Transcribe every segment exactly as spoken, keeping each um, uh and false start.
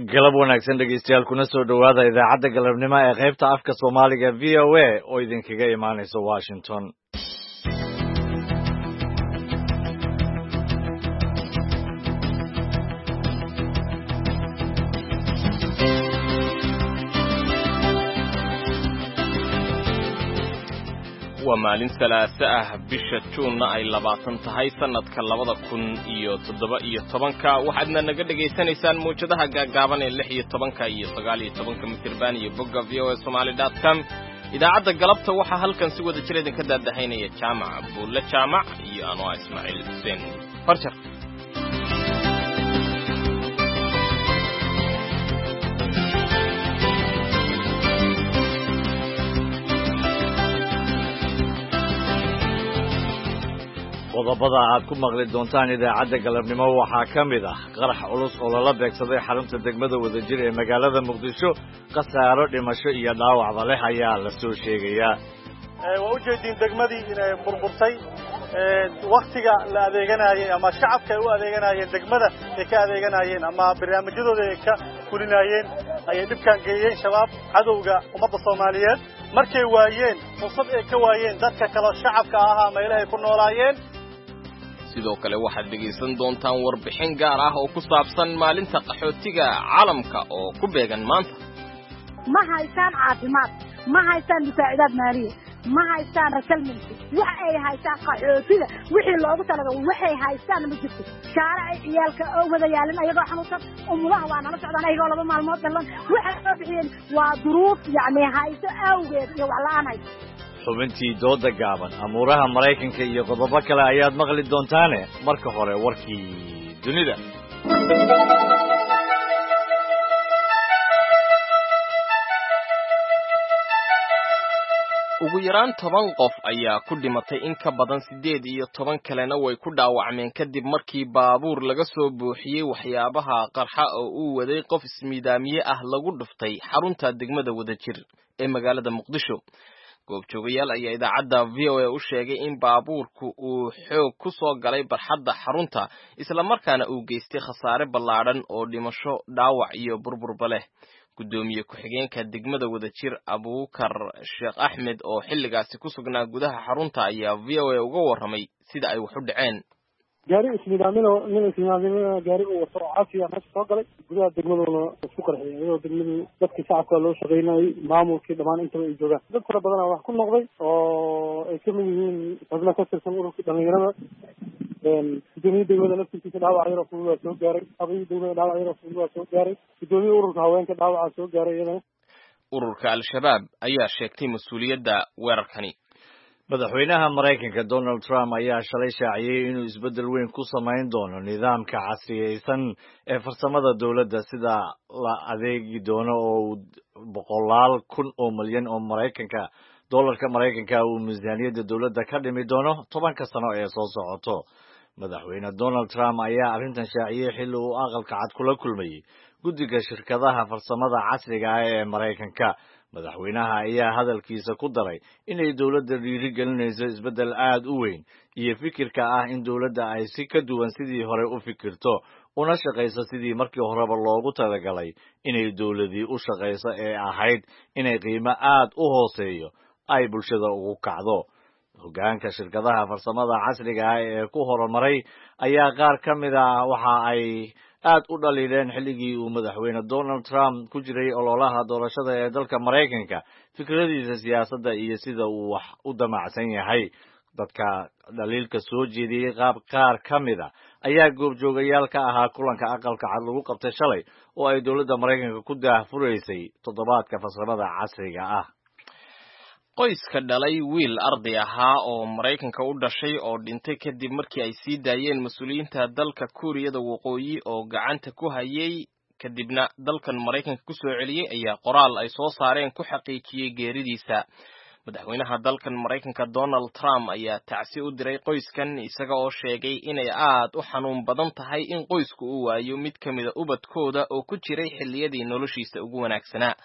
galab wanaagsan dhegeystayaal kuna soo dhawaada idaacadda galabnimo ee qaybta afka Soomaaliga V O A oo idinkaga imaanaysa Washington. waa maalin salaasa ah bisha Juun ay labaatan tahay sanadka labada kun iyo toddoba iyo tobanka waxaadna naga dhageysanaysaan muujadaha gaagaaban ee lix iyo tobanka iyo sagaal iyo tobanka mitirban iyo bogga v o a somali dot com idaacadda galabta waxaa halkan si wada jir idinka daadahaynaya jaamac buulle jaamac iyo anoo Ismaaciil Xuseen Farjar. qodobada aad ku maqli doontaan idaacadda galabnimo waxaa ka mid ah qarax culus oo lala beegsaday xarunta degmada wadajir ee magaalada Muqdisho khasaaro dhimasho iyo dhaawacba leh ayaa la soo sheegayaa. waa ujeedin degmadii inay burburtay waqtiga la adeeganayay ama shacabka ay u adeeganayeen degmada ay ka adeeganayeen ama barnaamijyadooda ay ka kulinayeen ayay dhibkan geeyeen shabaab cadowga ummadda Soomaaliyeed markay waayeen fursad ay ka waayeen dadka kale shacabka ahaa meelaha ay ku noolaayeen. sidoo kale waxaad dhegeysan doontaan warbixin gaar ah oo ku saabsan maalinta qaxootiga caalamka oo ku beegan maanta. ma haystaan caafimaad, ma haystaan difaacidaad maaliye, ma haystaan rakalminti, wax ay haystaan qaxootiga wixii loogu talagalay waxay haystaan ma jirto. shaarici ciyaalka oo wada yaalin ayagoo xanuunsan umulaha waa nala socdaan ayagoo laba maalmood galan waxa soo bixiyeen waa duruuf yacni hayso awgeed iyo wax la'aan hayso. xubintii dooda gaaban amuuraha Mareykanka iyo qodobo kale ayaad maqli doontaane marka hore warkii dunida. ugu yaraan toban qof ayaa ku dhimatay in ka badan siddeed iyo toban kalena way ku dhaawacmeen kadib markii baabuur laga soo buuxiyey waxyaabaha qarxa oo uu waday qof ismiidaamiye ah lagu dhuftay xarunta degmada Wadajir ee magaalada Muqdisho. goobjoogayaal ayaa idaacadda V O A u sheegay in baabuurku uu xoog ku soo galay barxadda xarunta isla markaana uu geystay khasaare ballaadhan oo dhimasho, dhaawac iyo burburba leh. gudoomiye ku-xigeenka degmada Wadajir Abuukar Sheekh Axmed oo xilligaasi ku sugnaa gudaha xarunta ayaa V O A uga warramay sida ay wax u dhaceen. gaari ismiidaamino nin ismiidaamino gaari uu wato caafiya meesha soo galay gudaha degmaduna isku qarxiyay iyadoo degmadu dadkii shacabka loo shaqeynayay maamulkii dhammaan intaba ay joogaan. dad fara badan wax ku noqday oo ay ka mid yihiin xubno ka tirsan ururka dhalinyarada gudoomiye degmada laftiisa dhaawac yar oo fudud waa soo gaaray habayii degmada dhaawac yar oo fudud waa soo gaaray gudoomiye ururka haweenka dhaawaca soo gaaray iyadana. ururka al-shabaab ayaa sheegtay mas-uuliyadda weerarkani. madaxweynaha Mareykanka Donald Trump ayaa shalay shaaciyay inuu isbedel weyn ku samayn doono nidaamka casriyeysan ee farsamada dawladda sida la adeegi doono oo boqolaal kun oo milyan oo Mareykanka dollarka Mareykanka uu miisaaniyadda dawladda ka dhimi doono tobanka sano ee soo socoto. madaxweyne Donald Trump ayaa arrintan shaaciyay xilli uu aqalka cad kula kulmayay guddiga shirkadaha farsamada casriga ah ee Mareykanka. madaxweynaha ayaa hadalkiisa ku daray inay dawladda dhiirigelinayso isbedel aad u weyn iyo fikirka ah in dawladda ay si ka duwan sidii hore u fikirto una shaqayso sidii markii horeba loogu talagalay inay dawladii u shaqayso ee ahayd inay qiimo aad u hooseeyo ay bulshada ugu kacdo. hoggaanka shirkadaha farsamada casriga ah ee ku horumaray ayaa qaar ka mid ah waxa ay aad u dhaliileen xilligii uu madaxweyne Donald Trump ku jiray ololaha doorashada ee dalka Mareykanka fikradiisa siyaasadda iyo sida uu wax u damacsan yahay. dadka dhaliilka soo jeediyey qaab qaar ka mid ah ayaa goobjoogayaal ka ahaa kulanka aqalka cad lagu qabtay shalay oo ay dawladda Mareykanka ku daahfuraysay toddobaadka farsamada casriga ah. qoyska dhalay wiil arday ahaa oo Mareykanka u dhashay oo dhintay kadib markii ay sii daayeen mas-uuliyiinta dalka Kuuriyada Waqooyi oo gacanta ku hayay kadibna dalkan Mareykanka ku soo celiyay ayaa qoraal ay soo saareen ku xaqiijiyay geeridiisa. madaxweynaha dalkan Mareykanka Donald Trump ayaa tacsi u diray qoyskan isaga oo sheegay inay aad u xanuun badan tahay in qoysku uu waayo mid ka mid ah ubadkooda oo ku jiray xilliyadii noloshiisa ugu wanaagsanaa.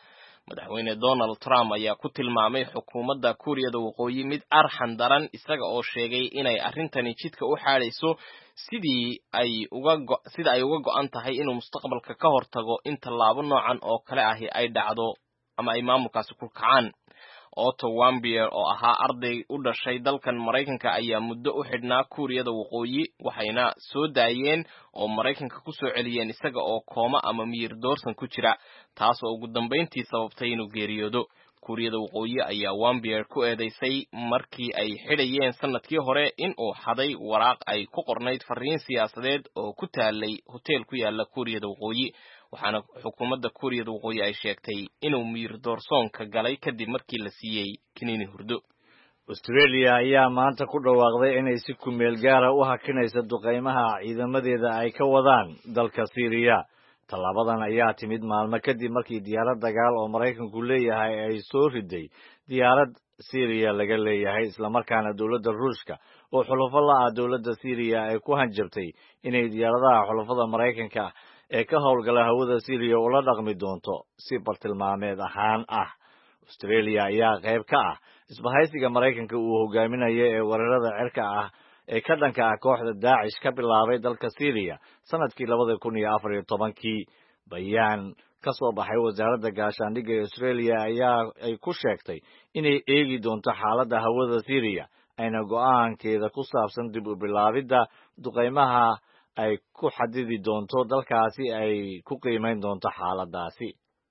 madaxweyne Donald Trump ayaa ku tilmaamay xukuumadda Kuuriyada Waqooyi mid arxan daran isaga oo sheegay inay arrintani jidka u xaadayso sidii ay uga sida ay uga go'an tahay inuu mustaqbalka ka hortago in tallaabo noocan oo kale ahi ay dhacdo ama ay maamulkaasi ku kacaan. Otto Warmbier oo ahaa arday u dhashay dalkan Mareykanka ayaa muddo u xidhnaa Kuuriyada Waqooyi waxayna soo daayeen oo Mareykanka ku soo celiyeen isaga oo kooma ama miyir doorsan ku jira taas oo ugu dambeyntii sababtay inuu geeriyoodo. Kuuriyada Waqooyi ayaa Warmbier ku eedeysay markii ay xidhayeen sanadkii hore in uu xaday waraaq ay ku qornayd fariin siyaasadeed oo ku taalay hotel ku yaala Kuuriyada Waqooyi waxaana xukuumadda Kuuriyada Waqooyi ay sheegtay inuu miyir doorsoonka galay kadib markii la siiyey kiniini hurdo. Australia ayaa maanta ku dhawaaqday inay si ku meel gaara u hakinayso duqeymaha ciidamadeeda ay ka wadaan dalka Syria. Tallaabadan ayaa timid maalmo kadib markii diyaarad dagaal oo Mareykanku leeyahay ay soo riday diyaarad Syria laga leeyahay isla markaana dawladda Ruushka oo xulafo la ah dawladda Syria ay ku hanjabtay inay diyaaradaha xulafada Mareykanka ee ka howlgala hawada Syria ula dhaqmi doonto si bartilmaameed ahaan ah. Australia ayaa qayb ka ah isbahaysiga Mareykanka uu hogaaminayo ee weerarada cirka ah ee ka dhanka ah kooxda Daesh ka bilaabay dalka Syria sanadkii labada kun iyo afar iyo tobankii. Bayaan ka soo baxay wasaaradda gaashaandhigga ee Australia ayaa ay ku sheegtay inay eegi doonto xaaladda hawada Syria ayna go'aankeeda ku saabsan dib u bilaabidda duqeymaha ay ku xadidi doonto dalkaasi ay ku qiimeyn doonto xaaladaasi.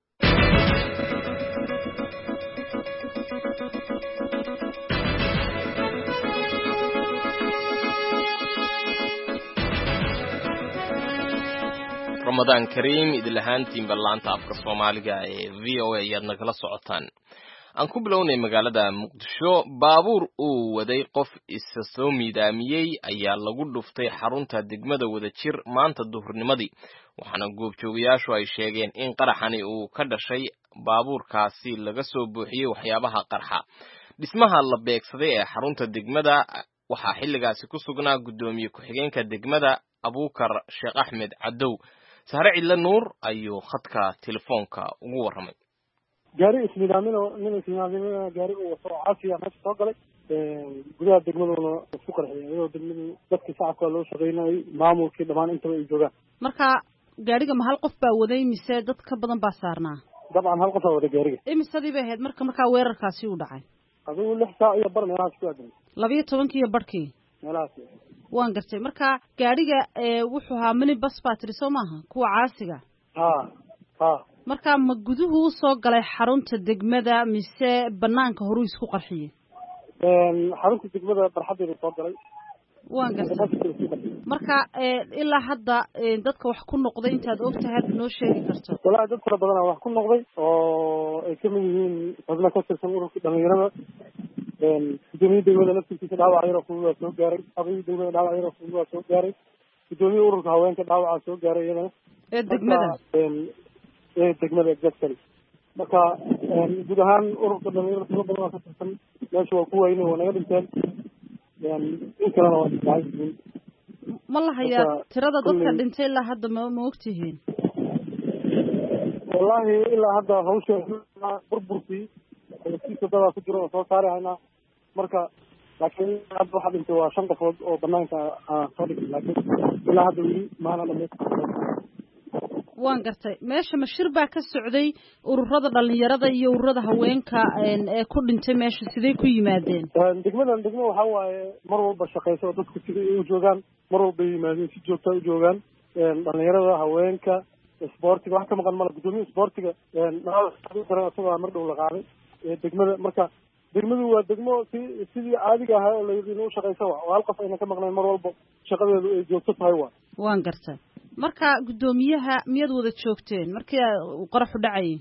Ramadan Kareem idil ahaantiin ballaanta afka Soomaaliga ee V O A ayaad nagala socotaan. Aan ku bilownay magaalada Muqdisho baabuur uu waday qof isa soo miidaamiyey ayaa lagu dhuftay xarunta degmada Wadajir maanta duhurnimadii waxaana goobjoogayaashu ay sheegeen in qaraxani uu ka dhashay baabuurkaasi laga soo buuxiyey waxyaabaha qarxa. Dhismaha la beegsaday ee xarunta degmada waxaa xilligaasi ku sugnaa gudoomiye ku-xigeenka degmada Abuukar Sheekh Axmed Cadow. Sahre Cilla Nuur ayuu khadka telefoonka ugu waramay. gaari ismiidaamin oo nin ismiidaamin gaari uu soo caafiya meesha soo galay gudaha degmaduna isku qarxiyay iyadoo degmadu dadkii shacabka loo shaqeynayay maamulkii dhammaan intaba ay joogaan. Marka gaariga ma hal qof baa waday mise dad ka badan baa saarnaa? dabcan hal qof baa waday gaariga. Imisadii bay ahayd marka markaa weerarkaasi uu dhacay? adigu lix saac iyo bar meelahaas ku aadan. laba iyo tobankii iyo barkii meelahaas waan gartay. marka gaariga wuxuu ahaa mini bus battery soo maaha kuwa caasiga? ha ha marka ma guduhu u soo galay xarunta degmada mise banaanka horu isku qarxiyay? een xarunta degmada barxadeeda soo galay. waan gartay. marka ilaa hadda dadka wax ku noqday intaad ogtahay aad noo sheegi karto? walaa dad fara badan wax ku noqday oo ay ka mid yihiin xubno ka tirsan ururka dhalinyarada een gudoomiyaha degmada laftiisa dhaawac yar oo kuwa soo gaaray abay degmada dhaawac yar oo kuwa soo gaaray gudoomiyaha ururka haweenka dhaawac soo gaaray iyada ee degmada ee degmada exactly. marka guud ahaan ururka dhalinyarada fara badan ka tirsan meesha waa ku weynay oo naga dhinteen een in kale oo dhacay. ma la hayaa tirada dadka dhintay ilaa hadda ma ma ogtihiin? wallahi ilaa hadda hawsha burburkii si sadada ku jiro soo saarayna marka laakiin hadda waxa dhintay waa shan qofood oo banaanka ah soo dhigay laakiin ilaa hadda weli maana dhameeyay. waan gartay. meesha mashir baa ka socday ururada dhalinyarada iyo ururada haweenka ee ku dhintay meesha sidee ku yimaadeen? degmadan degmo waxa waaye mar walba shaqeyso dadku sidii u joogaan mar walba yimaadeen si joogto u joogaan dhalinyarada haweenka sportiga wax ka maqan mala gudoomiyaha sportiga asagoo mar dhow la qaaday ee degmada. marka degmadu waa degmo si sidii caadiga ahaa oo layidhi inuu shaqeyso waa hal qof ayna ka maqnayn mar walba shaqadeedu ay joogto tahay waa. waan gartay. marka gudoomiyaha miyaad wada joogteen markii uu qaraxu dhacayay?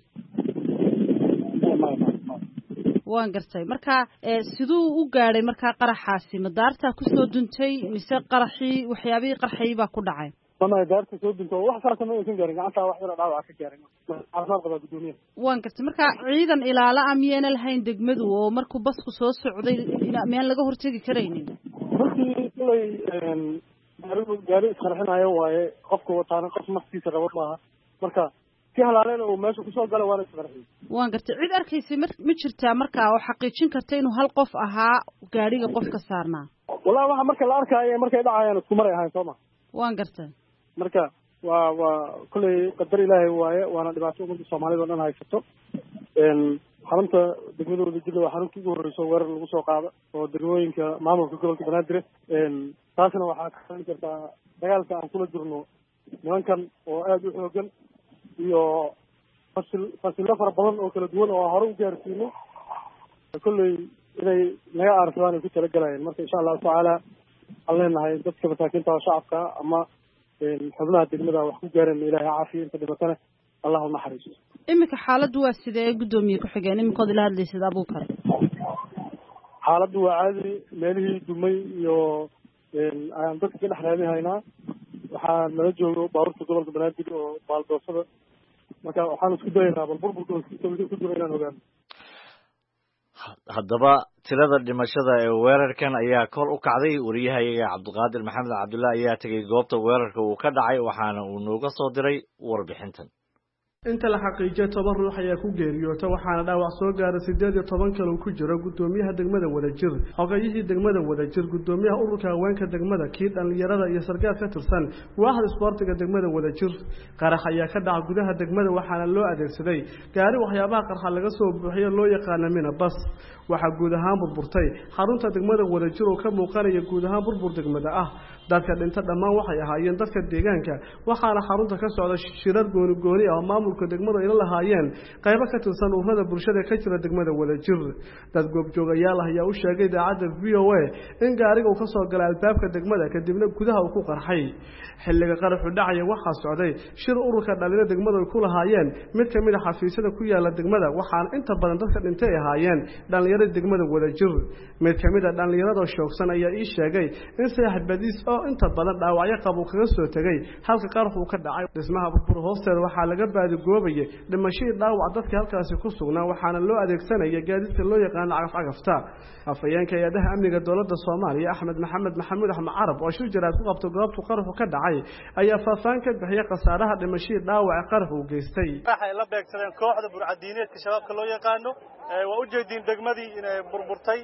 waan gartay. marka siduu u gaadhay markaa qaraxaasi ma daartaa kusoo duntay mise qaraxii waxyaabihii qarxayay baa ku dhacay? sama daarta soo dunto wax saasa ma aysan gaarin gacanta wax yar dhaawac ka gaarin caafimaad qaba gudoomiyaha. waan gartay. marka ciidan ilaala ah miyayna lahayn degmadu oo markuu basku soo socday miyaan laga hortegi karaynin? runtii kulay gaarigu gaari isqarxinayo waaye qofka wataana qof naftiisa rabo maaha marka si halaaleen oo meesha kusoo gala waana isqarxiyey. waan gartay cid arkaysay ma jirtaa markaa oo xaqiijin karta inuu hal qof ahaa gaadhiga qof ka saarnaa wallahi waxa marka la arkaayo markay dhacayaan isku maray ahayn sooma waan gartay marka waa waa kulay qadar ilaahay waaye waana dhibaato ummadda Soomaalida oo dhan haysato een xarunta degmada wadajir waa xarunta ugu horreysay weerar lagu soo qaado oo degmooyinka maamulka gobolka Banaadir een taasna waxaa ka hadli kartaa dagaalka aan kula jirno nimankan oo aad u xoogan iyo fasil fasilo fara badan oo kala duwan oo hore u gaarsiinay kulay inay naga aarsadaan ku tala galayeen marka insha Allah taala alleenahay dadka masaakiinta oo shacabka ama xubnaha degmada wax ku gaareen ilaahay caafiyo inta dhibatana Allahu naxariiso imika xaaladdu waa sidee gudoomiye ku xigeen imikood ila hadlaysay Abuukar xaaladdu waa caadi meelihii dumay iyo aan dadka ka dhaxraadinaynaa waxaa nala joogo baaruurta gobolka Banaadir oo baaldoosada marka waxaan isku dayaynaa bal burburka ku jiro inaan ogaano haddaba tirada dhimashada ee weerarkan ayaa kor u kacday wariyahayaga Cabdiqaadir Maxamed Cabdullaahi ayaa tagay goobta weerarka uu ka dhacay waxaana uu nooga soo diray warbixintan inta la xaqiijiyay toban ruux ayaa ku geeriyootay waxaana dhaawac soo gaaray sideed iyo toban kale ku jira gudoomiyaha degmada Wadajir xogayihii degmada Wadajir gudoomiyaha ururka haweenka degmada kii dhalinyarada iyo sargaal ka tirsan waaxda isboortiga degmada Wadajir qarax ayaa ka dhacay gudaha degmada waxaana loo adeegsaday gaari waxyaabaha qarxa laga soo buuxiyo loo yaqaan mina bas waxa guud ahaan burburtay xarunta degmada Wadajir oo ka muuqanaya guud ahaan burbur degmada ah dadka dhinta dhammaan waxay ahaayeen dadka deegaanka waxaana xarunta ka socda shirar gooni gooni ah maamulka degmada ay lahaayeen qaybo ka tirsan ururada bulshada ka jira degmada Wadajir dad goobjoogayaal ah ayaa u sheegay idaacadda V O A in gaariga uu ka soo galay albaabka degmada kadibna gudaha uu ku qarxay xilliga qaraxu dhacaya waxaa socday shir ururka dhalinyarada degmada ay ku lahaayeen mid ka mid ah xafiisyada ku yaala degmada waxaana inta badan dadka dhintay ay ahaayeen dhalinyarada degmada Wadajir mid ka mid ah dhalinyarada shoogsan ayaa ii sheegay in saaxib badiis oo inta badan dhaawacyo qabo kaga soo tagay halka qaraxu ka dhacay dhismaha burbur hoosteeda waxaa laga baadi goobay dhimashadii dhaawac dadka halkaasi ku sugnaa waxaana loo adeegsanaya gaadiidka loo yaqaan cagaf cagafta afayeenka hay'adaha amniga dowladda Soomaaliya Axmed Maxamed Maxamuud Axmed Carab oo shir jaraad ku qabtay goobta qaraxu ka dhacay ayaa faafaan ka bixiyay qasaaraha dhimashadii dhaawac qaraxu u geystay waxay la beegsadeen kooxda burcadiineedka shabaabka loo yaqaano waa u jeedin degmadii inay burburtay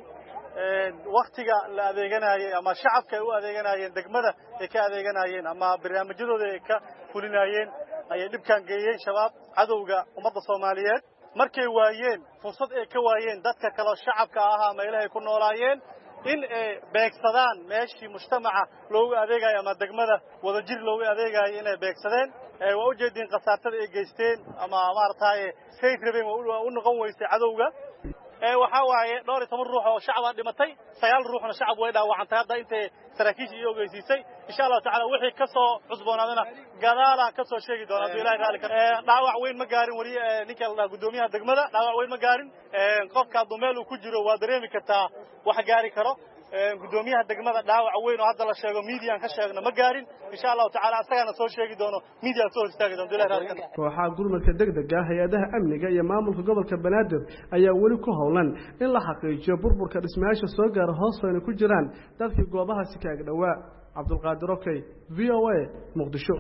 waqtiga la adeeganayay ama shacabka ay u adeeganayeen degmada ay ka adeeganayeen ama barnaamijyadooda ay ka fulinayeen ayay dhibkan geeyeen shabaab cadowga ummadda Soomaaliyeed markay waayeen fursad ay ka waayeen dadka kale shacabka ahaa meelahay ku noolaayeen in ay beegsadaan meeshii mujtamaca loogu adeegayo ama degmada Wadajir loogu adeegayo inay beegsadeen waa u jeedin qasaartada ay geysteen ama maartay sayf rabeen u noqon weysay cadowga ee waxa waaye dhowr iyo toban ruux oo shacab ah dhimatay sagaal ruuxna shacab way dhaawacantay hadda intay saraakiisha iyo ogeysiisay insha Allah taala wixii ka soo cusboonaadana gadaala ka soo sheegi doona Ilaahay raali ka ee dhaawac weyn ma gaarin wari ninka la gudoomiyaha degmada dhaawac weyn ma gaarin ee qofka dumeel uu ku jiro waa dareemi kartaa wax gaari karo gudoomiyaha degmada dhaawac weyn oo hadda la sheego media ka sheegna ma gaarin insha Allah taala asagana soo sheegi doono media soo istaagi doona Ilaahay raali ka kooxaha gurmadka degdega ah hay'adaha amniga iyo maamulka gobolka Banaadir ayaa wali ku howlan in la xaqiijiyo burburka dhismayaasha soo gaar hoosteena ku jiraan dadkii goobaha si kaag dhawaa Cabdulqaadir Okay V O A Muqdisho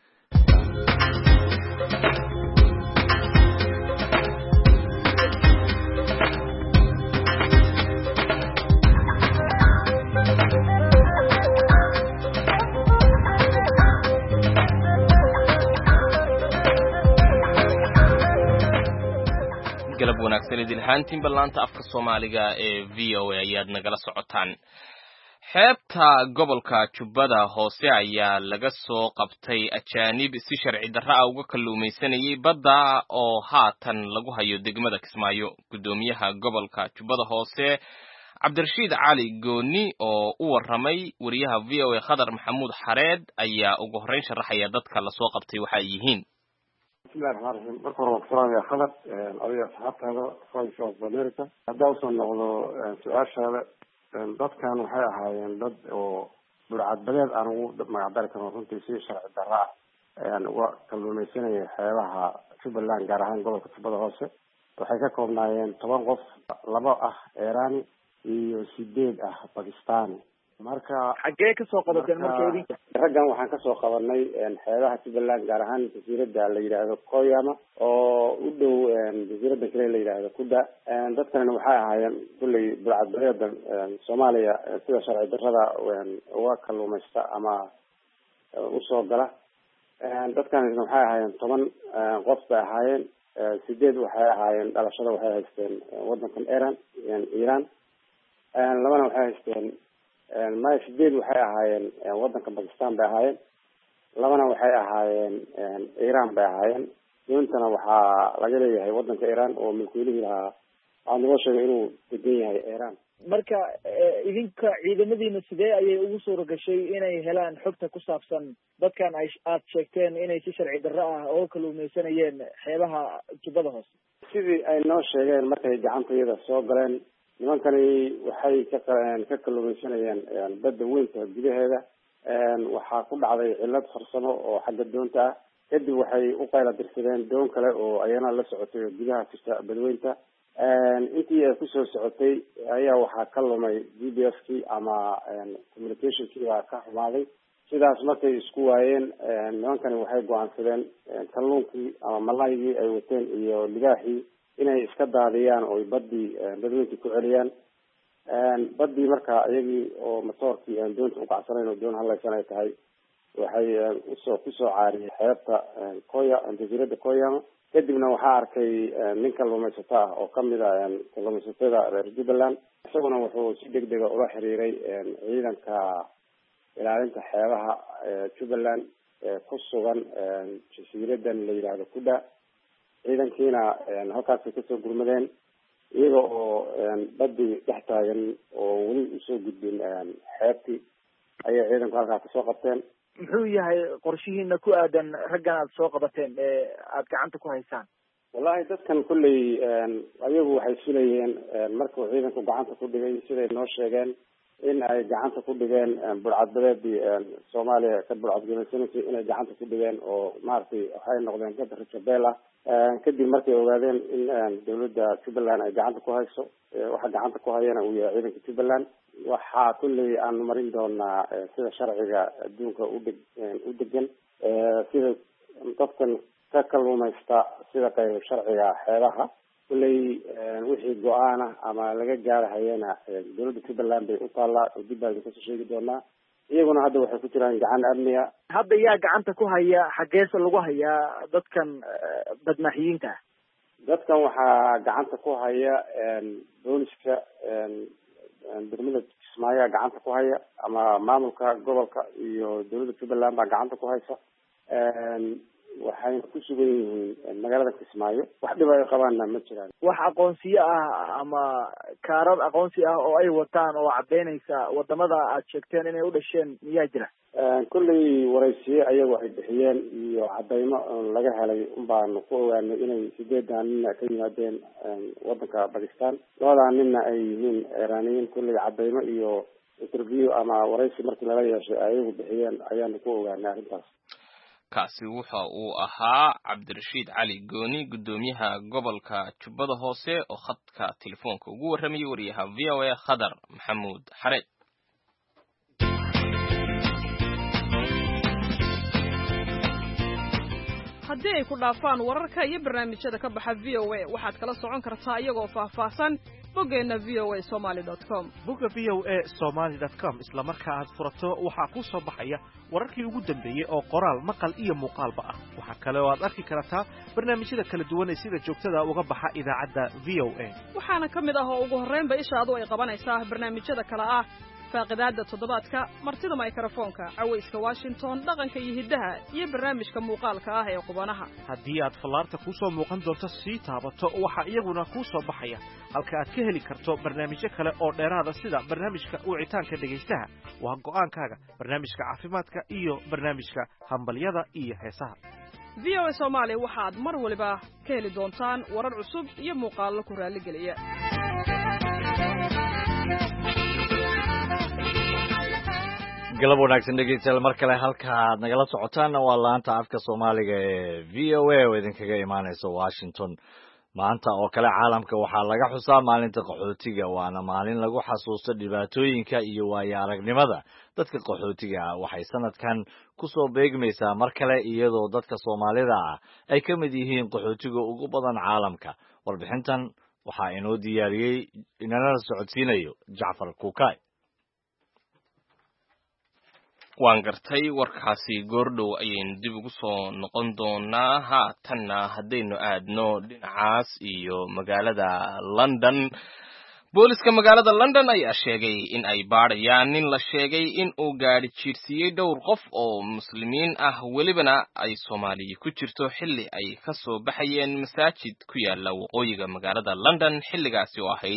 galab wanaagsan idin haantiin ballaanta afka Soomaaliga ee V O A ayaad nagala socotaan xeebta gobolka Jubbada Hoose ayaa laga soo qabtay ajaanib si sharci darro ah uga kalluumaysanayay badda oo haatan lagu hayo degmada Kismaayo gudoomiyaha gobolka Jubbada Hoose Cabdirashiid Cali Gooni oo u waramay wariyaha V O A Khadar Maxamuud Xareed ayaa ugu horeyn sharaxaya dadka la soo qabtay waxa ay yihiin بسم الله الرحمن الرحيم بكر وقصران يا خلق أريد صحابة هذا فايس أوف أمريكا هذا وصل نقضه سؤال هذا ضد كانوا حيا هاي ضد وبرعد بلد أنا ما عبالي كانوا كنت يصير شرع الدراء يعني وكانوا ميسين حياها في بلان جارهان قبل كتب الغوصة وحكاكم نايين طبعا غف لبا أخ إيراني يسديد أخ باكستاني marka xaggee kasoo qabateen marka idinka raggan waxaan kasoo qabanay xeebaha Jubbaland gaar ahaan jasiiradda la yidhaahdo Koyama oo u dhow jasiiradda kale la yidhaahdo Kuda dadkana waxay ahaayeen kulley burcadbadeeda Soomaaliya sida sharci darrada uga kalluumaysta ama usoo gala dadkan waxay ahaayeen toban qof bay ahaayeen sideed waxay ahaayeen dhalashada waxay haysteen wadankan Iran Iran labana waxay haysteen ma sideed waxay ahaayeen wadanka Pakistan bay ahaayeen labana waxay ahaayeen Iran bay ahaayeen doontana waxaa laga leeyahay wadanka Iran oo milkiilihi lahaa aan loo sheegay inuu degan yahay Iran marka idinka ciidamadiina sidee ayay ugu soo gashay inay helaan xogta ku saabsan dadkan ay aad sheegteen inay si sharci darro ah oo kalluumaysanayeen xeebaha Jubbada Hoose sidii ay noo sheegeen markay gacantayada soo galeen nimankani waxay ka ka kalluumaysanayeen badda weynta gudaheeda waxaa ku dhacday cillad farsamo oo xagga doonta ah kadib waxay u qayla dirsadeen doon kale oo ayana la socotay gudaha jirta badweynta intii ay kusoo socotay ayaa waxaa ka lumay G P S-kii ama communication-kii baa ka xumaaday sidaas markay isku waayeen nimankani waxay go-aansadeen kalluunkii ama malaygii ay wateen iyo libaaxii inay iska daadiyaan oo badii badweyntii ku celiyaan badii marka iyagii oo matoorkii aan doonta u kacsanayn oo doon halaysan ay tahay waxay usoo kusoo caariyay xeebta Koya jasiiradda Koyama kadibna waxaa arkay nin kalluumaysato ah oo kamid ah kalluumaysatada reer Jubbaland isaguna wuxuu si degdega ula xiriiray ciidanka ilaalinta xeebaha Jubbaland ku sugan jasiiraddan la yidhaahdo Kuda ciidankiina halkaasay kasoo gurmadeen iyaga oo badii dhex taagan oo weli usoo gudbin xeebtii ayay ciidanku halkaas kasoo qabteen muxuu yahay qorshihiina ku aadan raggan aad soo qabateen ee aad gacanta ku haysaan wallahi dadkan kulley ayagu waxay filayeen markuu ciidanku gacanta ku dhigay siday noo sheegeen in ay gacanta ku dhigeen burcadbadeedii Soomaaliya ka burcadgalaysanaysay inay gacanta ku dhigeen oo maaragtay waxay noqdeen dad rajabeel ah kadib markay ogaadeen in dawladda Jubbaland ay gacanta ku hayso waxa gacanta ku hayana uu yahay ciidanka Jubbaland waxaa kulley aan marin doonaa sida sharciga adduunka udeg u degan sida dadkan ka kalluumaysta sida qayb sharciga xeebaha kulley wixii go-aana ama laga gaarahayana dawladda Jubbaland bay u taallaa oo dib baan kasoo sheegi doonaa iyaguna hadda waxay ku jiraan gacan amniga hadda yaa gacanta ku haya xageesa lagu hayaa dadkan badmaaxiyiinta dadkan waxaa gacanta ku haya booliska degmada Kismaayo gacanta ku haya ama maamulka gobolka iyo dawladda Jubbaland baa gacanta ku haysa waxayna ku sugan yihiin magaalada Kismaayo wax dhib ay qabaanna ma jiraan wax aqoonsiyo ah ama kaarar aqoonsi ah oo ay wataan oo cadeynaysa wadamada aad sheegteen inay u dhasheen miyaa jira kulley waraysiye ayagu ay bixiyeen iyo cadaymo laga helay unbaanu ku ogaanay inay sideedan nina ka yimaadeen wadanka Pakistan labadan nina ay yihiin Iraniyiin kulley cadaymo iyo interview ama waraysi markii laga yeeshay ayagu bixiyeen ayaanu ku ogaanay arrintaas kaasi waxa uu ahaa Cabdirashiid Cali Gooni gudoomiyaha gobolka Jubbada Hoose oo khadka telefoonka ugu warramay wariyaha V O A Khadar Maxamuud Xare haddii ay ku dhaafaan wararka iyo barnaamijyada ka baxa V O A waxaad kala socon kartaa iyagoo faahfaahsan boggeena v o a somali dot com bogga v o a somali dot com isla marka aad furato waxaa ku soo baxaya wararkii ugu dambeeyey oo qoraal maqal iyo muuqaalba ah waxaa kale oo aad arki kartaa barnaamijyada kala duwan ee sida joogtada uga baxa idaacadda V O A waxaana ka mid ah oo ugu horreynba ishaadu ay qabanaysaa barnaamijyada kale ah faaqidaada toddobaadka martida mikrofoonka cawayska Washington dhaqanka iyo hiddaha iyo barnaamijka muuqaalka ah ee qubanaha haddii aad fallaarta ku soo muuqan doonto sii taabato waxa iyaguna ku soo baxaya halka aad ka heli karto barnaamijyo kale oo dheeraada sida barnaamijka wicitaanka dhagaystaha waa go'aankaaga barnaamijka caafimaadka iyo barnaamijka hambalyada iyo heesaha V O A Soomaali waxaad mar waliba ka heli doontaan warar cusub iyo muuqaallo ku raali geliya galab wanaagsan dhegeystayaal mar kale halka aad nagala socotaan waa laanta afka Soomaaliga ee V O A oo idinkaga imaanaysa Washington maanta oo kale caalamka waxaa laga xusaa maalinta qaxootiga waana maalin lagu xasuusto dhibaatooyinka iyo waayo aragnimada dadka qaxootiga ah waxay sanadkan ku soo beegmaysaa mar kale iyadoo dadka Soomaalida ah ay ka mid yihiin qaxootiga ugu badan caalamka warbixintan waxaa inoo diyaariyay inana socodsiinayo Jacfar Kukay waan gartay warkaasi goordhow ayaynu dib ugu soo noqon doonaa haatanna haddaynu aadno dhinacaas iyo magaalada London booliska magaalada London ayaa sheegay in ay baadhayaan nin la sheegay in uu gaari jiirsiiyey dhowr qof oo muslimiin ah welibana ay Soomaaliya ku jirto xilli ay ka soo baxayeen masaajid ku yaala waqooyiga magaalada London xilligaasi oo ahayd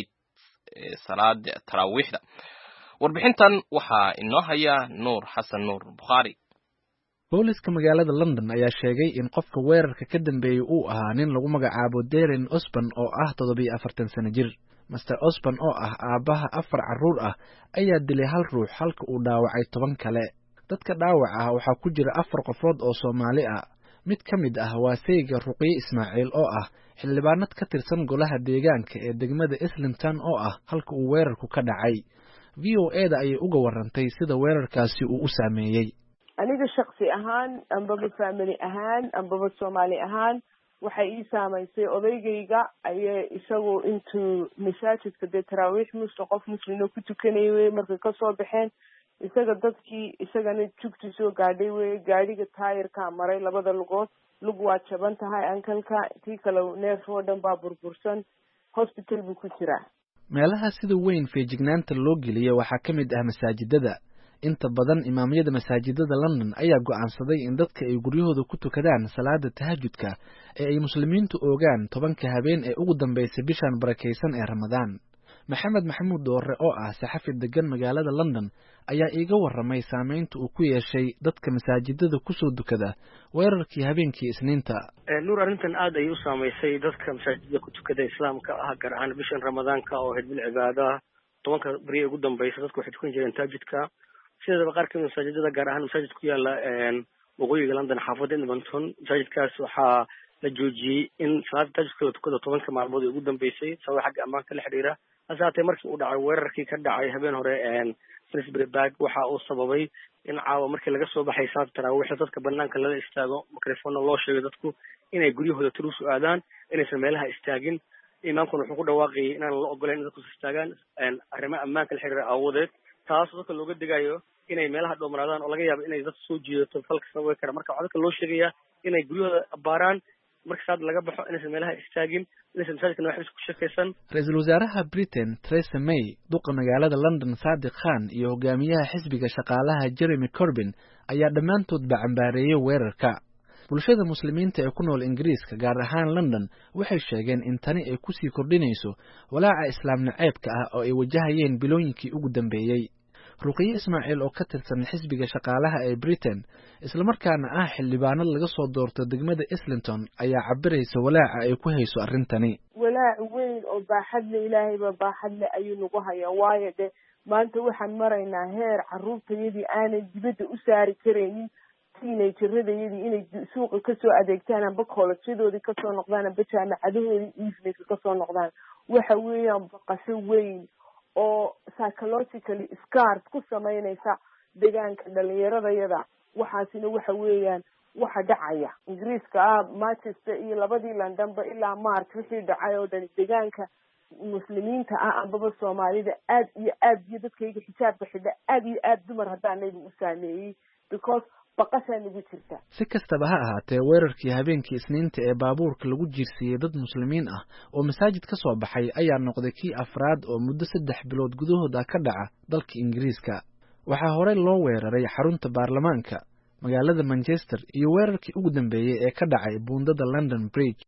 salaada taraawiixda warbixintan waxaa inoo haya Nuur Xasan Nuur Bukhari booliska magaalada London ayaa sheegay in qofka weerarka ka dambeeyay uu ahaa nin lagu magacaabo Darren Osborne oo ah toddobiyo afartan sano jir Mister Osborne oo ah aabaha afar carruur ah ayaa dilay hal ruux halka uu dhaawacay toban kale dadka dhaawac ah waxaa ku jira afar qofood oo Soomaali ah mid ka mid ah waa Sayga Ruqiye Ismaaciil oo ah xildhibaanad ka tirsan golaha deegaanka ee degmada Islington oo ah halka uu weerarku ka dhacay V O A da ayay uga warantay sida weerarkaasi uu u saameeyay aniga shakhsi ahaan ambaba family ahaan ambaba Soomaali ahaan waxay ii saameysay odaygayga ayay isagu intuu masaajidka dee taraawiix muslim qof muslim oo ku tukanayay markay ka soo baxeen isaga dadkii isagana jugti soo gaadhay way gaadhiga taayirka maray labada lugood lug waa jaban tahay ankalka tii kale neef oo dhan baa burbursan hospital buu ku jiraa meelaha sida weyn feejignaanta loo geliyay waxaa ka mid ah masaajidada inta badan imaamyada masaajidada London ayaa go'aansaday in dadka ay guryahooda ku tukadaan salaada tahajjudka ee ay muslimiintu oogaan tobanka habeen ee ugu dambeysay bishan barakeysan ee Ramadaan Maxamed Maxamuud Doore oo ah saxafi degan magaalada London ayaa iiga warramay saameynta uu ku yeeshay dadka masaajidada ku soo dukada weerarkii habeenkii Isniinta nuur arrintan aad ay u saameysay dadka masaajidada ku tukada islaamka ah gaar ahaan bishan Ramadaanka oo ahayd bil cibaada tobanka bari ugu dambeysay dadku waxay tukan jireen tahajjudka sidoo qaar ka mid masaajidada gaar ahaan masaajid ku yaala waqooyiga London xaafadda Edmonton masaajidkaas waxaa la joojiyey in salaada tahajjudka la tukado tobanka maalmood ee ugu dambeysay sabab xagga ammaanka la xiriira hase haatee markii uu dhacay weerarkii ka dhacay habeen hore Salisbury Park waxa uu sababay in caawa markii laga soo baxay salaada taraawiixda dadka banaanka lala istaago microphone loo sheegay dadku inay guryahooda tulus u aadaan inaysan meelaha istaagin imaamkuna wuxuu ku dhawaaqay inaan la ogolayn in dadku istaagaan arrimaha ammaanka la xiriira awoodeed taas dadka looga digayo inay meelaha dhoomaradaan oo laga yaabo inay dad soo jiidato falka sabab kara marka waxaa dadka loo sheegaya inay guryahooda baaraan marka saad laga baxo inaysan meelaha istaagin inaysan masaajidkana waxba isku shaqaysan Ra'iisul Wasaaraha Britain Theresa May duqa magaalada London Sadiq Khan iyo hogaamiyaha xisbiga shaqaalaha Jeremy Corbyn ayaa dhammaantood bacambaareeyay weerarka bulshada muslimiinta ee ku nool Ingiriiska gaar ahaan London waxay sheegeen in tani ay ku sii kordhinayso walaaca islaam naceebka ah oo ay wajahayeen bilooyinkii ugu dambeeyay Ruqiye Ismaaciil oo ka tirsan xisbiga shaqaalaha ee Britain isla markaana ah xildhibaanad laga soo doorto degmada Islington ayaa cabiraysa walaaca ay ku hayso arrintani walaac weyn oo baaxad leh ilaahayba baaxad leh ayuu nagu hayaa waayo de maanta waxaan maraynaa heer carruurtayadii aanay dibadda u saari karaynin teenageradayadii inay suuqa kasoo adeegtaan amba koolajyadoodii kasoo noqdaan amba jaamacadahoodii eveningka kasoo noqdaan waxa weeyaan baqasho weyn oo psychologically scars ku samaynaysa deegaanka dhalinyaradayada waxaasina waxa weeyaan waxa dhacaya ingiriiska ah Manchester iyo labadii Londonba ilaa March wixii dhacay oo dhan deegaanka muslimiinta ah ambaba Soomaalida aad iyo aad iyo dadkayga xijaabka xidha aad iyo aad dumar haddaanayba u saameeyey because baqasha nagu jirta si kastaba ha ahaatee weerarkii habeenkii Isniinta ee baabuurka lagu jiirsiiyay dad muslimiin ah oo masaajid ka soo baxay ayaa noqday kii afraad oo muddo saddex bilood gudahood ah ka dhaca dalka Ingiriiska waxaa hore loo weeraray xarunta baarlamaanka magaalada Manchester iyo weerarkii ugu dambeeyay ee ka dhacay buundada London Bridge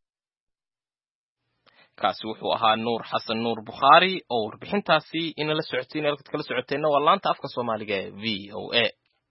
kaasi wuxuu ahaa Nuur Xasan Nuur Bukhari oo warbixintaasi inala socotiin halka kala socoteena waa laanta afka Soomaaliga ee V O A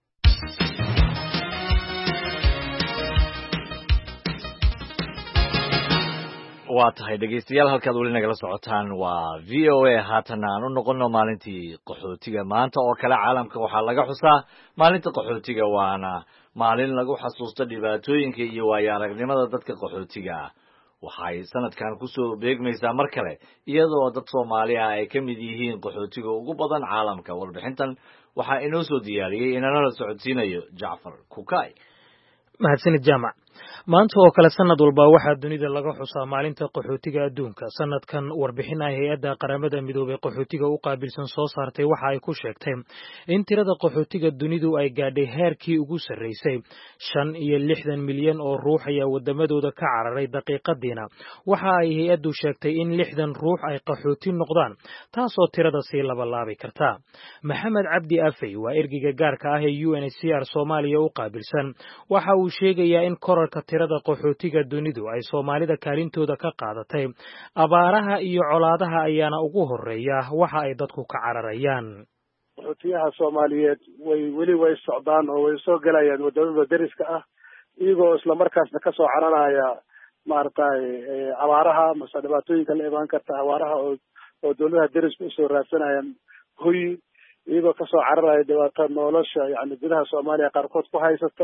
waa tahay dhegeystayaal halkaad weli nagala socotaan waa V O A haatan aan u noqono maalintii qaxootiga maanta oo kale caalamka waxaa laga xusaa maalinta qaxootiga waana maalin lagu xasuusto dhibaatooyinka iyo waayo aragnimada dadka qaxootiga ah waxay sanadkan kusoo beegmaysaa mar kale iyadoo dad Soomaali ah ay ka mid yihiin qaxootiga ugu badan caalamka. Warbixintan waxaa inoo soo diyaariyey inana la socodsiinayo Jacfar Kukay. mahadsanid jaamac. maanta oo kale sanad walba waxaa dunida laga xusaa maalinta qaxootiga adduunka. sanadkan warbixin ay hay-adda qaramada midoobay qaxootiga u qaabilsan soo saartay waxa ay ku sheegtay in tirada qaxootiga dunidu ay gaadhay heerkii ugu sarreysay shan iyo lixdan milyan oo ruux ayaa wadamadooda ka cararay daqiiqadiina. waxa ay hay-addu sheegtay in lixdan ruux ay qaxooti noqdaan, taasoo tirada sii labalaabi karta. maxamed cabdi afey waa ergeyga gaarka ah ee U N H C R Soomaaliya u qaabilsan. waxa uu sheegayaa in korarka tirada qaxootiga dunidu ay Soomaalida kaalintooda ka qaadatay. abaaraha iyo colaadaha ayaana ugu horeeya waxa ay dadku ka cararayaan. qaxootiyaha Soomaaliyeed way weli way socdaan oo way soo galayaan wadamada deriska ah iyagoo isla markaasna ka soo cararaya maartay abaaraha mase dhibaatooyinka la imaan karta abaaraha oo oo dawladaha deriska u soo raadsanayaan hoy iyagoo ka soo cararaya dhibaato nolosha yani gudaha Soomaaliya qaarkood ku haysata.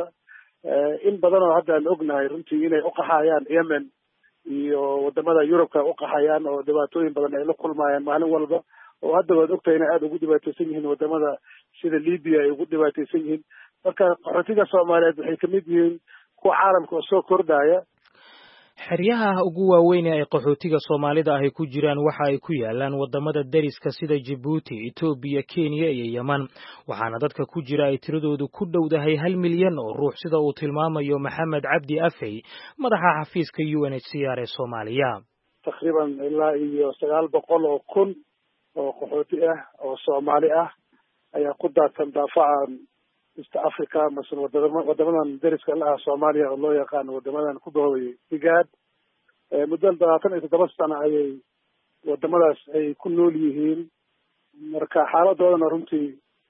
in badan oo hadda aan ognahay runtii inay u qaxayaan Yemen iyo wadamada Yurubka u qaxayaan oo dhibaatooyin badan ay la kulmayaan maalin walba oo hadda waad ogtahay inay aad ugu dhibaataysan yihiin wadamada sida Liibiya ay ugu dhibaataysan yihiin. marka qaxootiga Soomaaliyeed waxay ka mid yihiin kuwa caalamka oo soo kordhaya. xeryaha ugu waaweyn ee ay qaxootiga Soomaalida ahi ku jiraan waxa ay ku yaalaan wadamada deriska sida Djibouti, Ethiopia, Kenya iyo Yemen. waxaana dadka ku jira ay tiradoodu ku dhowdahay hal milyan oo ruux sida uu tilmaamayo Maxamed Cabdi Afey, madaxa xafiiska U N H C R ee Soomaaliya. taqriiban ilaa iyo sagaal boqol oo kun oo qaxooti ah oo Soomaali ah ayaa ku daadsan daafaca East Africa masal wadamadan deriska la ah Soomaaliya oo loo yaqaan wadamadan ku dhoobay Igaad. muddo labaatan iyo toddoba sano ayay wadamadaas ay ku nool yihiin. marka xaaladoodana runtii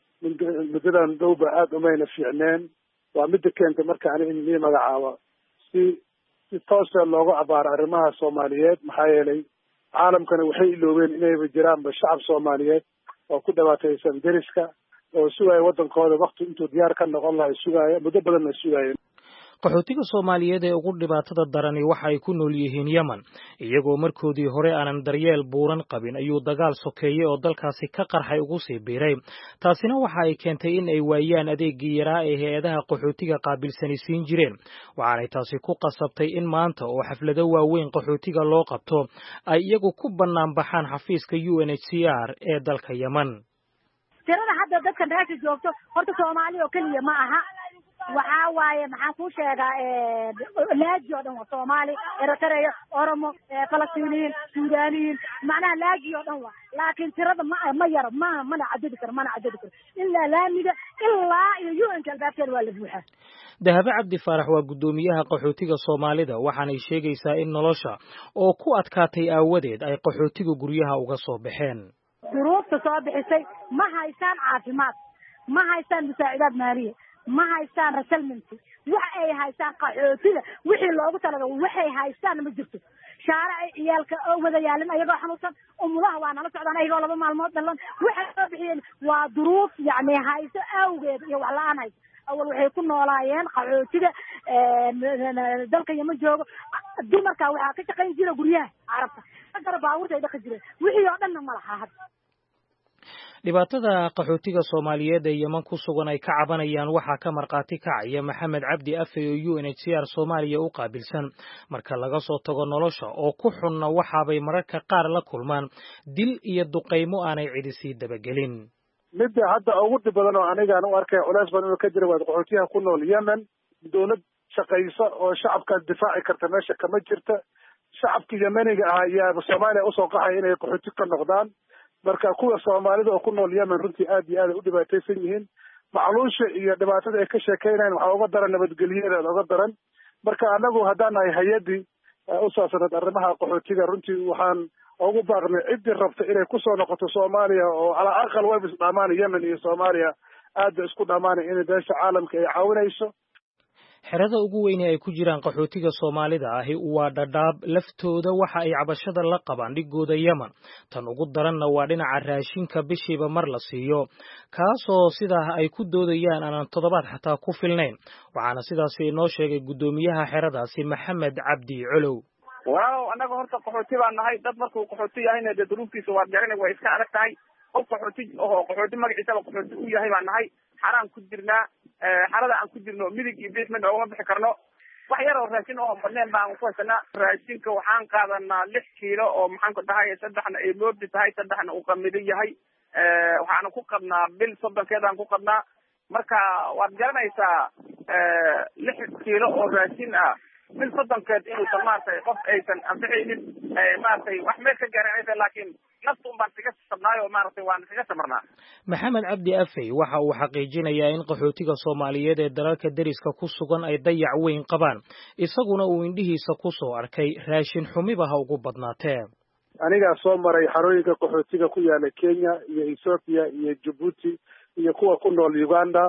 muddadan dhowba aad umayna fiicneen. waa midda keentay marka ani in ii magacaabo si si toosa looga abaaro arrimaha Soomaaliyeed maxaa yeelay caalamkana waxay iloobeen inayba jiraanba shacab Soomaaliyeed oo ku dhibaataysan deriska oo sugaya wadankooda waqti intuu diyaar ka noqon lahay sugaya muddo badan ay sugayeen. qaxootiga Soomaaliyeed ee ugu dhibaatada darani waxa ay ku nool yihiin Yemen, iyagoo markoodii hore aanan daryeel buuran qabin ayuu dagaal sokeeyay oo dalkaasi ka qarxay ugu sii biiray. taasina waxa ay keentay in ay waayaan adeegii yaraa ee hay-adaha qaxootiga qaabilsani siin jireen. waxaanay taasi ku qasabtay in maanta oo xaflado waaweyn qaxootiga loo qabto ay iyagu ku bannaan baxaan xafiiska U N H C R ee dalka Yemen. tirada hadda dadkan meesha joogto horta Soomaali oo kaliya ma aha. waxaa waaye maxaan kuu sheegaa laaji oo dhan waa Soomaali, Eritrea, Oromo, Falastiiniyiin, Suudaaniyiin, macnaha laaji oo dhan waa. laakiin tirada ma ma yara ma mana cadadi karo mana cadadi karo ilaa laamiga ilaa iyo U N ka albaabkeeda waa la buuxaa. Dahabe Cabdi Faarax waa guddoomiyaha qaxootiga Soomaalida waxaanay sheegaysaa in nolosha oo ku adkaatay aawadeed ay qaxootiga guryaha uga soo baxeen. duruufta soo bixisay ma haystaan caafimaad, ma haystaan musaacidaad maaliya, ma haystaan resettlement. wax ay haystaan qaxootiga wixii loogu talagalay waxay haystaan ma jirto. shaarici ciyaalka oo wada yaalin ayagoo xanuunsan umulaha waa nala socdaan ayagoo laba maalmood dhalan. waxay soo bixiyeen waa duruuf yacni hayso awgeed iyo wax la-aan hayso. awal waxay ku noolaayeen qaxootiga dalka Yemen joogo dumarka waxaa ka shaqayn jira guryaha carabta ragana baabuurta ay dhaqi jireen wixii oo dhanna ma laha hadda. dhibaatada qaxootiga Soomaaliyeed ee Yemen ku sugan ay ka cabanayaan waxaa ka marqaati kacaya Maxamed Cabdi Afey oo U N H C R Soomaaliya u qaabilsan. marka laga soo tago nolosha oo ku xunna waxaabay mararka qaar la kulmaan dil iyo duqeymo aanay cidi sii dabagelin. midda hadda ugu dhib badan oo anigaan u arkay culays badan oo ka jira waa qaxootiyaha ku nool Yemen. dawlad shaqaysa oo shacabka difaaci karta meesha kama jirta. shacabka Yemeniga ah ayaa Soomaaliya usoo qaxay inay qaxooti ka noqdaan. marka kuwa Soomaalida oo ku nool Yemen runtii aad iyo aad u dhibaataysan yihiin. macluusha iyo dhibaatada ay ka sheekeynayaan waxa uga daran nabadgelyada uga daran. marka anagu haddaan nahay hay-adii u saabsanad arrimaha qaxootiga runtii waxaan ugu baaqnay ciddii rabta inay kusoo noqoto Soomaaliya oo calaa aqal way isdhamaan Yemen iyo Soomaaliya aad isku dhamaan in beesha caalamka ay caawinayso. xerada ugu weyn ee ay ku jiraan qaxootiga Soomaalida ahi waa Dadaab. laftooda waxa ay cabashada la qabaan dhigooda Yemen. tan ugu daranna waa dhinaca raashinka bishiiba mar la siiyo, kaasoo sidaa ay ku doodayaan aanan toddobaad xataa ku filnayn. waxaana sidaasi inoo sheegay guddoomiyaha xeradaasi Maxamed Cabdi Colow. waaw annaga horta qaxooti baan nahay dad markuu qaxooti yahayna dee duruuftiisa waad garanay way iska adag tahay qof qaxooti oo qaxooti magaciisaba qaxooti u yahay baan nahay xaraan ku jirnaa xarada aan ku jirno midig iyo bidix midna uma bixi karno wax yar oo raashin oo badneen baan ku haysanaa raashinka waxaan qaadanaa lix kiilo oo maxaan ku dhahay saddexna ay moodi tahay saddexna uu qamidan yahay waxaana ku qabnaa bil soddonkeedaan ku qabnaa marka waad garanaysaa lix kiilo oo raashin ah bil soddonkeed inuusan maaragtay qof aysan anfixaynin maaragtay wax meel ka gaarin laakiin nafta un baan kaga sabnaayo maaragtay waan kaga samarnaa. maxamed cabdi afey waxa uu xaqiijinayaa in qaxootiga soomaaliyeed ee dalalka deriska ku sugan ay dayac weyn qabaan isaguna uu indhihiisa ku soo arkay raashin xumiba ha ugu badnaatee. anigaa soo maray xarooyinka qaxootiga ku yaala Kenya iyo Ethiopia iyo Djibouti iyo kuwa ku nool Uganda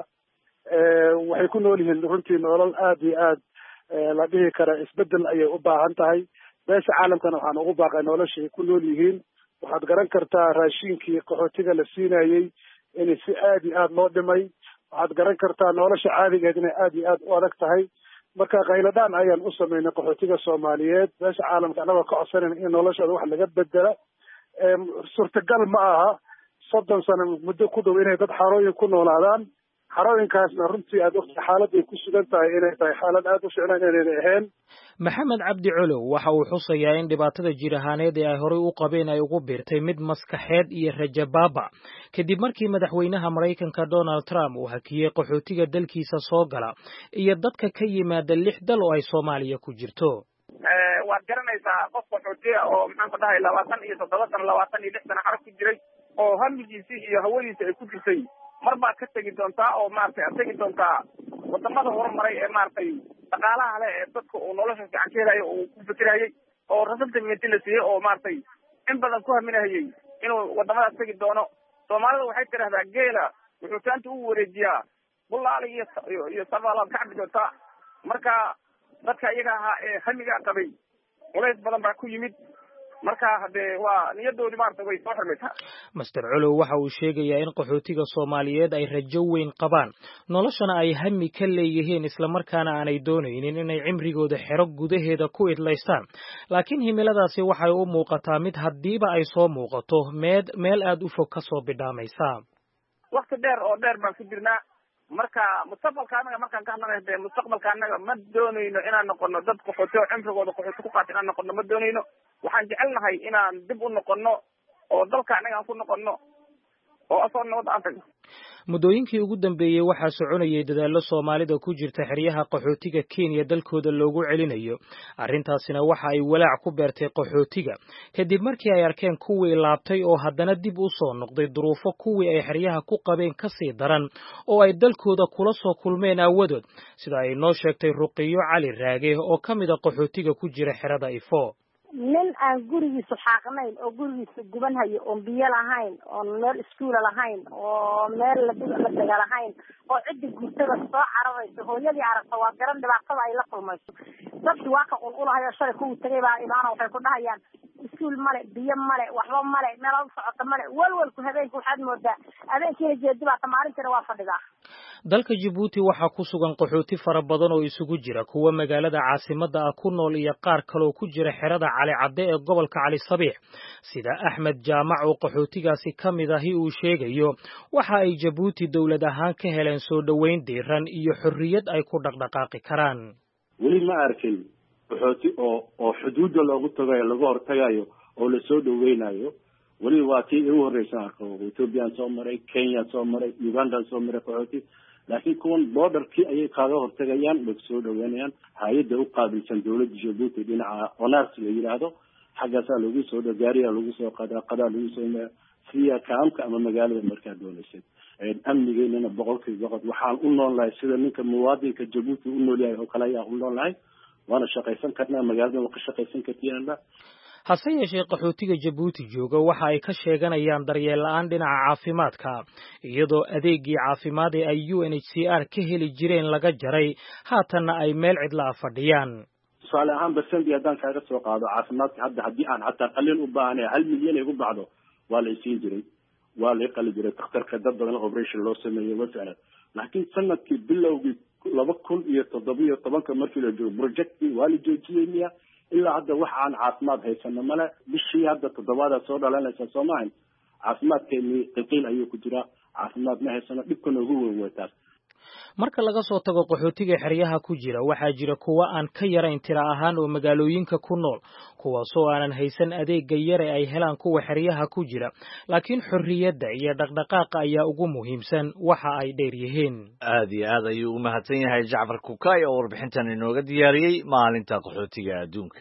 waxay ku nool yihiin runtii nolol aad iyo aad la dhihi kara isbedel ayay u baahan tahay beesha caalamkana waxaan ugu baaqay nolosha ay ku nool yihiin waxaad garan kartaa raashinkii qaxootiga la siinayey in si aad iyo aad loo dhimay waxaad garan kartaa nolosha caadigeed inay aad iyo aad u adag tahay marka qayladaan ayaan u sameynay qaxootiga Soomaaliyeed beesha caalamka anagoo ka codsanayna in noloshooda wax laga bedela suurtagal ma aha soddon sano muddo ku dhow inay dad xarooyin ku noolaadaan xarooyinkaasna runtii aad ogta xaaladday ku sugan tahay inay tahay xaalad aad u ficnaan inayna ahayn. maxamed cabdi colow waxa uu xusayaa in dhibaatada jir ahaaneed ee ay horey u qabeen ay ugu biirtay mid maskaxeed iyo rajabaaba kadib markii madaxweynaha Maraykanka Donald Trump uu hakiyey qaxootiga dalkiisa soo gala iyo dadka ka yimaada lix dal oo ay Soomaaliya ku jirto. waad garanaysaa qof qaxootiga oo maxaan ku dhahay labaatan iyo toddoba sano labaatan iyo lix sano xarag ku jiray oo hamigiisii iyo hawadiisa ay ku jirtay mar baad ka tegi doontaa oo maaragtay aad tegi doontaa wadamada horumaray ee maaragtay dhaqaalaha leh ee dadka uu nolosha fiican ka helayo uu ku fikirayay oo rasadamenti la siiyey oo maaragtay in badan ku haminahayay inuu wadamadaas tegi doono. soomaalida waxay tidhahdaa geela wuxuu taanta u wareejiyaa bulaali iyo iyo sabaalaad ka cabbi doontaa marka dadka iyaga ahaa ee hamigaa qabay culays badan baa ku yimid marka hadee waa niyadoodii maaragtay way soo xirmaysaa. master colow waxa uu sheegayaa in qaxootiga Soomaaliyeed ay rajo weyn qabaan noloshana ay hami ka leeyihiin isla markaana aanay doonaynin inay cimrigooda xero gudaheeda ku idlaystaan laakiin himiladaasi waxay u muuqataa mid haddiiba ay soo muuqato meed meel aad u fog ka soo bidhaamaysa. waqti dheer oo dheer baan ku jirnaa marka mustaqbalka anaga markaan ka hadlanayo dee mustaqbalka anaga ma doonayno inaan noqono dad qaxooti oo cimrigooda qaxooti ku qaata inaan noqono ma doonayno waxaan jecelnahay inaan dib u noqono oo dalka anaga aan ku noqono oo asoo nabad aan tagno. muddooyinkii ugu dambeeyey waxaa soconayay dadaallo Soomaalida ku jirta xeryaha qaxootiga Kenya dalkooda loogu celinayo arrintaasina waxa ay walaac ku beertay qaxootiga kadib markii ay arkeen kuwii laabtay oo haddana dib u soo noqday duruufo kuwii ay xeryaha ku qabeen ka sii daran oo ay dalkooda kula soo kulmeen aawadood sida ay noo sheegtay Ruqiyo Cali Raage oo ka mid ah qaxootiga ku jira xerada Ifo. nin aan gurigiisa xaaqnayn oo gurigiisa guban hayo oon biyo lahayn oon meel iskuula lahayn oo meel la daga lahayn oo ciddi gurtada soo cararayso hooyadii aragta waa garan dhibaatada ay la kulmayso dadki waa ka ululahayo shalay kuwii tagay baa imaana waxay ku dhahayaan iskuul male biyo male waxba male meel u socota male walwalku habeenku waxaad moodaa habeenkiina jeedibaata maalintiina waa fadhidaa. dalka Djibouti waxaa ku sugan qaxooti fara badan oo isugu jira kuwa magaalada caasimadda ah ku nool iyo qaar kale oo ku jira xerada Cali Cadde ee gobolka Cali Sabiix sida Axmed Jaamac oo qaxootigaasi ka mid ahi uu sheegayo waxa ay Djibouti dawlad ahaan ka heleen soo dhaweyn diiran iyo xorriyad ay ku dhaqdhaqaaqi karaan. weli ma arkin qaxooti oo oo xuduudda loogu tagayo laga hortagayo oo la soo dhaweynayo weli waa tii ugu horreysay arko Ethiopia soo maray Kenya soo maray Uganda soo maray qaxooti laakiin kuwan borderkii ayay kaaga hortagayaan lagu soo dhaweynayaan hay'adda u qaabilsan dawladda Djibouti dhinaca honaarsi la yiraahdo xaggaasaa lagu soo dhagaariya lagu soo qadaa qadaa lagu soo siya kaamka ama magaalada markaa doonaysay amnigeena boqolkiiba boqol waxaan u noolahay sida ninka muwaadinka Djibouti u nool yahay oo kale ayaa u noolahay waana shaqaysan karnaa magaalada waa ka shaqaysan kartiyaanba. hase yeeshee qaxootiga Djibouti jooga waxa ay ka sheeganayaan daryeel la'aan dhinaca caafimaadka iyadoo adeegii caafimaad ee ay U N H C R ka heli jireen laga jaray haatanna ay meel cidla fadhiyaan. tusaale ahaan barsanti haddaan kaaga soo qaado caafimaadka hadda haddii aan xataa qalin u baahanahay hal milyan ay u bacdo waa la isiin jiray waa la qali jiray dhakhtarka dad badan operation loo sameeyay wasaaran laakiin sanadkii bilowgii laba kun iyo toddoba iyo tobanka markii la joogo projectii waa la joojiyay miya ilaa hadda wax aan caafimaad haysano male. bishii hadda toddobaada soo dhalanaysa Soomaaliya caafimaadkeeni qiil ayuu ku jiraa, caafimaad ma haysano, dhibkana ugu weyn waa taas. marka laga soo tago qaxootiga xeryaha ku jira waxaa jira kuwa aan ka yarayn tira ahaan oo magaalooyinka ku nool kuwaasoo aanan haysan adeegga yare ay helaan kuwa xeryaha ku jira laakiin xorriyadda iyo dhaqdhaqaaqa ayaa ugu muhiimsan waxa ay dheer yihiin. aad iyo aad ayuu u mahadsan yahay Jacfar Kukay oo warbixintan inooga diyaariyey maalinta qaxootiga adduunka.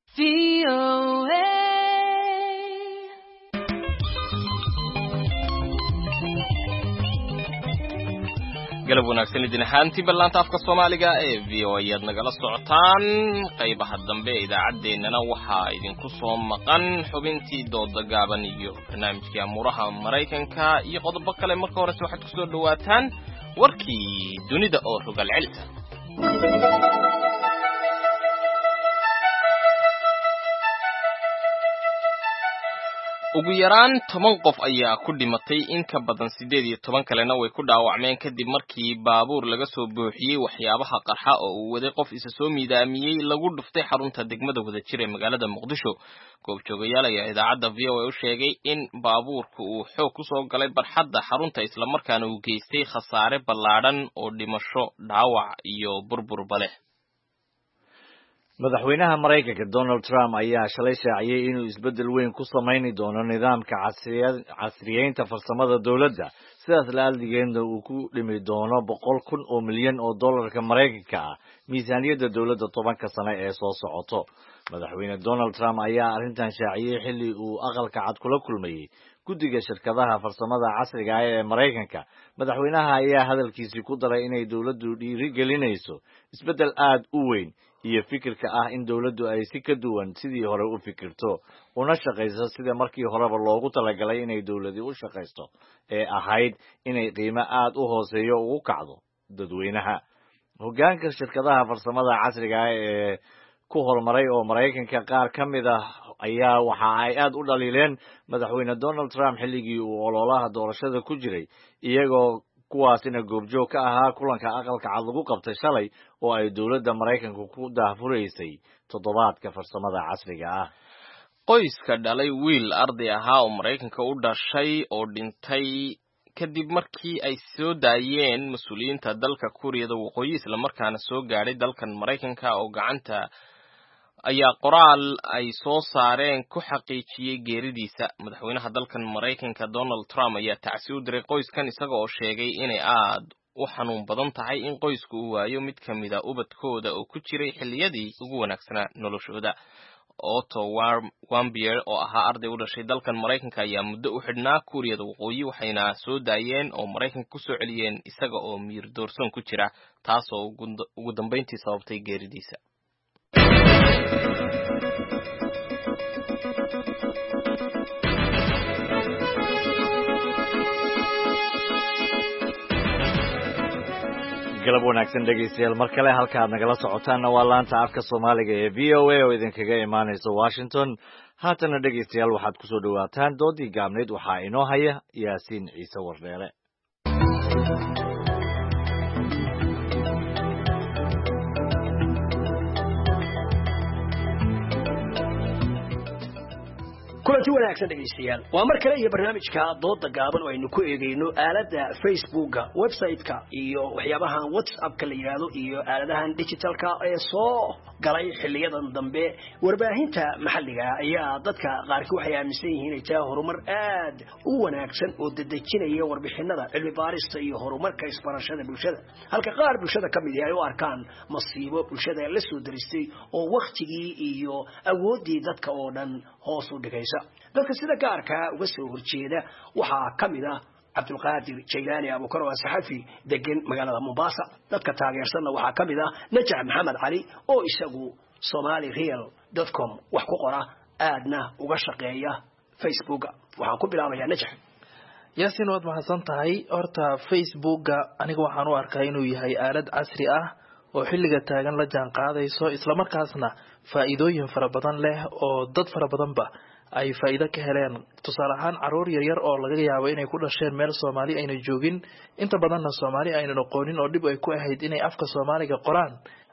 galab wanaagsan idin ahaantii ballaanta afka Soomaaliga ee V O A aad nagala socotaan qaybaha dambe ee idaacadeennana waxaa idinku soo maqan xubintii dooda gaaban iyo barnaamijkii amuuraha Mareykanka iyo qodobo kale. marka hore waxaad ku soo dhawaataan warkii dunida oo rogal celisa. ugu yaraan toban qof ayaa ku dhimatay in ka badan sideed iyo toban kalena way ku dhaawacmeen kadib markii baabuur laga soo buuxiyey waxyaabaha qarxa oo uu waday qof isa soo miidaamiyey lagu dhuftay xarunta degmada Wadajir ee magaalada Muqdisho. goobjoogayaal ayaa idaacadda V O A u sheegay in baabuurku uu xoog ku soo galay barxadda xarunta isla markaana uu geystay khasaare ballaadhan oo dhimasho, dhaawac iyo burburba leh. madaxweynaha Mareykanka Donald Trump ayaa shalay shaaciyay inuu isbedel weyn ku sameyn doono nidaamka casriyeynta farsamada dawladda, sidaas la aldigeena uu ku dhimi doono boqol kun oo milyan oo dollarka Mareykanka ah miisaaniyadda dawladda tobanka sano ee soo socoto. madaxweyne Donald Trump ayaa arrintan shaaciyay xilli uu aqalka cad kula kulmayay guddiga shirkadaha farsamada casriga ah ee Mareykanka. madaxweynaha ayaa hadalkiisii ku daray inay dawladdu dhiirigelinayso isbedel aad u weyn iyo fikirka ah in dawladdu ay si ka duwan sidii hore u fikirto una shaqeyso sida markii horeba loogu talagalay inay dawladdu u shaqeysto ee ahayd inay qiimo aad u hooseeyo ugu kacdo dadweynaha. hoggaanka shirkadaha farsamada casriga ah ee ku horumaray oo Mareykanka qaar ka mid ah ayaa waxa ay aad u dhaliileen madaxweyne Donald Trump xilligii uu ololaha doorashada ku jiray, iyagoo kuwaasina goobjoog ka ahaa kulanka aqalka cad lagu qabtay shalay oo ay dawladda Mareykanka ku daahfuraysay toddobaadka farsamada casriga ah. qoyska dhalay wiil arday ahaa oo Mareykanka u dhashay oo dhintay kadib markii ay soo daayeen mas'uuliyiinta dalka Kuuriyada Waqooyi isla markaana soo gaaray dalkan Mareykanka oo gacanta ayaa qoraal ay soo saareen ku xaqiijiyay geeridiisa. madaxweynaha dalkan Mareykanka Donald Trump ayaa tacsi u diray qoyskan isaga oo sheegay inay aad u xanuun badan tahay in qoysku uu waayo mid ka mid ah ubadkooda oo ku jiray xilliyadii ugu wanaagsanaa noloshooda. Otto Warmbier oo ahaa arday u dhashay dalkan Mareykanka ayaa muddo u xidhnaa Kuuriyada Waqooyi waxayna soo daayeen oo Mareykanka ku soo celiyeen isaga oo miir doorsoon ku jira, taasoo ugu dambeyntii sababtay geeridiisa. galab wanaagsan dhegeystayaal mar kale halka aad nagala socotaanna waa laanta afka Soomaaliga ee V O A oo idinkaga imaanaysa Washington. haatana dhegeystayaal waxaad ku soo dhawaataan doodii gaabneed waxaa inoo haya Yaasiin Ciise Wardheere. kulanti wanaagsan dhegeystayaal waa mar kale iyo barnaamijka dooda gaaban oo aynu ku eegayno aalada Facebooka, website-ka iyo waxyaabaha WhatsApp-ka la yiraahdo iyo aaladahan digital-ka ee soo galay xilliyadan dambe. warbaahinta maxalliga ayaa dadka qaarkii waxay aaminsan yihiin inay tahay horumar aad u wanaagsan oo dadejinaya warbixinada cilmi baarista iyo horumarka isbarashada bulshada, halka qaar bulshada ka mid ah ay u arkaan masiibo bulshada la soo daristay oo waqtigii iyo awoodii dadka oo dhan hoos u dhigaysa. dadka sida gaarka uga soo horjeeda waxaa ka mid ah Cabdulqaadir Jaylaani Abuukar oo saxafi degan magaalada Mombasa. dadka taageersanna waxaa ka mid ah Najax Maxamed Cali oo isagu somali real dot com wax ku qora aadna uga shaqeeya Facebooka. waxaan ku bilaabayaa Najax. Yaasiin waad mahadsan tahay. horta Facebooka aniga waxaan u arkaa inuu yahay aalad casri ah oo xilliga taagan la jaan qaadayso isla markaasna faa'iidooyin fara badan leh oo dad fara badanba ay faa'iido ka heleen. tusaale ahaan caruur yar yar oo laga yaabo inay ku dhasheen meel Soomaali ayna joogin, inta badanna Soomaali ayna aqoonin oo dib ay ku ahayd inay afka Soomaaliga qoraan,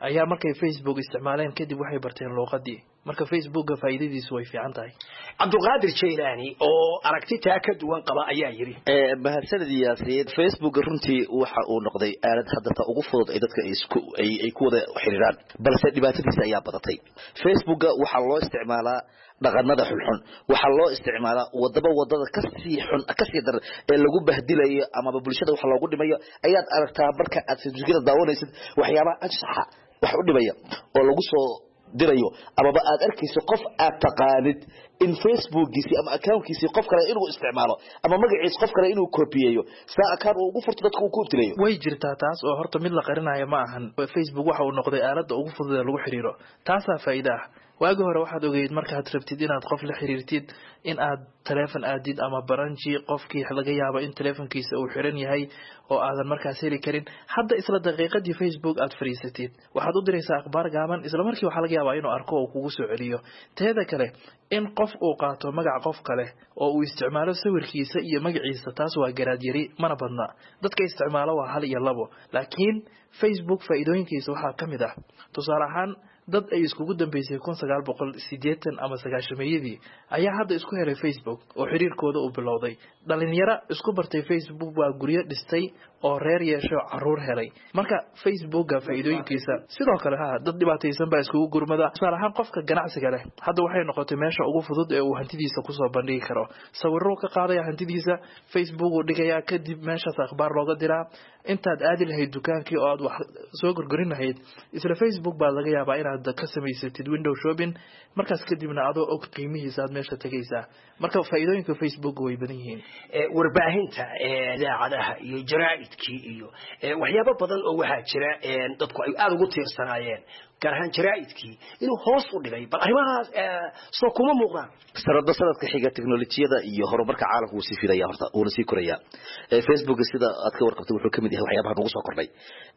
ayaa markay Facebook isticmaaleen kadib waxay barteen luqadii marka Facebooka faa'iidadiisu way fiican tahay Cabdulqaadir Jeylaani oo aragti taa ka duwan qaba ayaa yiri ee mahadsanid yaasiin Facebook runtii waxa uu noqday aalad hadda ugu fudud ee dadka isku ay ku wada xiriiraan balse dhibaatadiisa ayaa badatay Facebook waxa loo isticmaalaa dhaqanada xulxun waxa loo isticmaalaa wadaba wadada ka sii xun ka sii dar ee lagu bahdilayo ama bulshada waxa loogu dhimayo ayaad aragtaa marka aad Facebookada daawanaysid waxyaabo anshaxa wax u dhimaya oo lagu soo dirayo ama aad arkayso qof aad taqaanid in Facebookgiisi ama accountkiisi qof kale inuu isticmaalo ama magaciisa qof kale inuu koobiyeeyo saa account uu ugu furto dadku uu ku ibtilayo way jirtaa taas oo horta mid la qarinayo ma ahan Facebook waxa uu noqday aalada ugu fudud ee lagu xiriiro taasa faa'iido ah waagi hore waxaad ogeyd markaad rabtid inaad qof la xiriirtid in aad telefoon aadid ama baranji qofkii laga yaabo in telefoonkiisa uu xiran yahay oo aadan markaas heli karin hadda isla daqiiqadii Facebook aad fariisatid waxaad u diraysaa akhbaar gaaban isla markii waxa laga yaabaa inuu arko oo kugu soo celiyo teeda kale in qof uu qaato magac qof kale oo uu isticmaalo sawirkiisa iyo magaciisa taas waa garaad yari mana badna dadka isticmaalo waa hal iyo labo laakiin Facebook faa'iidooyinkiisa waxa kamid ah tusaale ahaan dad ay iskugu dambeysay kun sagaal boqol sideetan ama sagaashameeyadii ayaa hadda isku helay Facebook oo xiriirkooda uu bilowday dhalinyaro isku bartay Facebook waa guryo dhistay oo reer yeesho caruur helay marka Facebooka faa'iidooyinkiisa sidoo kale ha dad dhibaataysan baa iskugu gurmada tusaale ahaan qofka ganacsiga leh hadda waxay noqotay meesha ugu fudud ee uu hantidiisa ku soo bandhigi karo sawirro ka qaadaya hantidiisa Facebook uu dhigaya kadib meeshaas akhbaar looga diraa intaad aadi lahayd dukaankii oo aad wax soo gurgurin lahayd isla Facebook baa laga yaabaa inaad ka samaysatid window shopping markaas kadibna adoo og qiimihiisa aad meesha tagaysaa marka faa'iidooyinka Facebook way badan yihiin ee warbaahinta ee idaacadaha iyo jaraa'idkii iyo waxyaabo badan oo waxa jira ee dadku ay aad ugu tiirsanaayeen gaar ahaan jaraa'idkii inuu hoos u dhigay bal arrimahaas soo kuma muuqdaan sanadda sanadka xiga teknolojiyada iyo horumarka caalamku uu sii fidaya horta uu sii koraya Facebook sida aad ka warqabtay wuxuu kamid yahay waxyaabaha ugu soo kordhay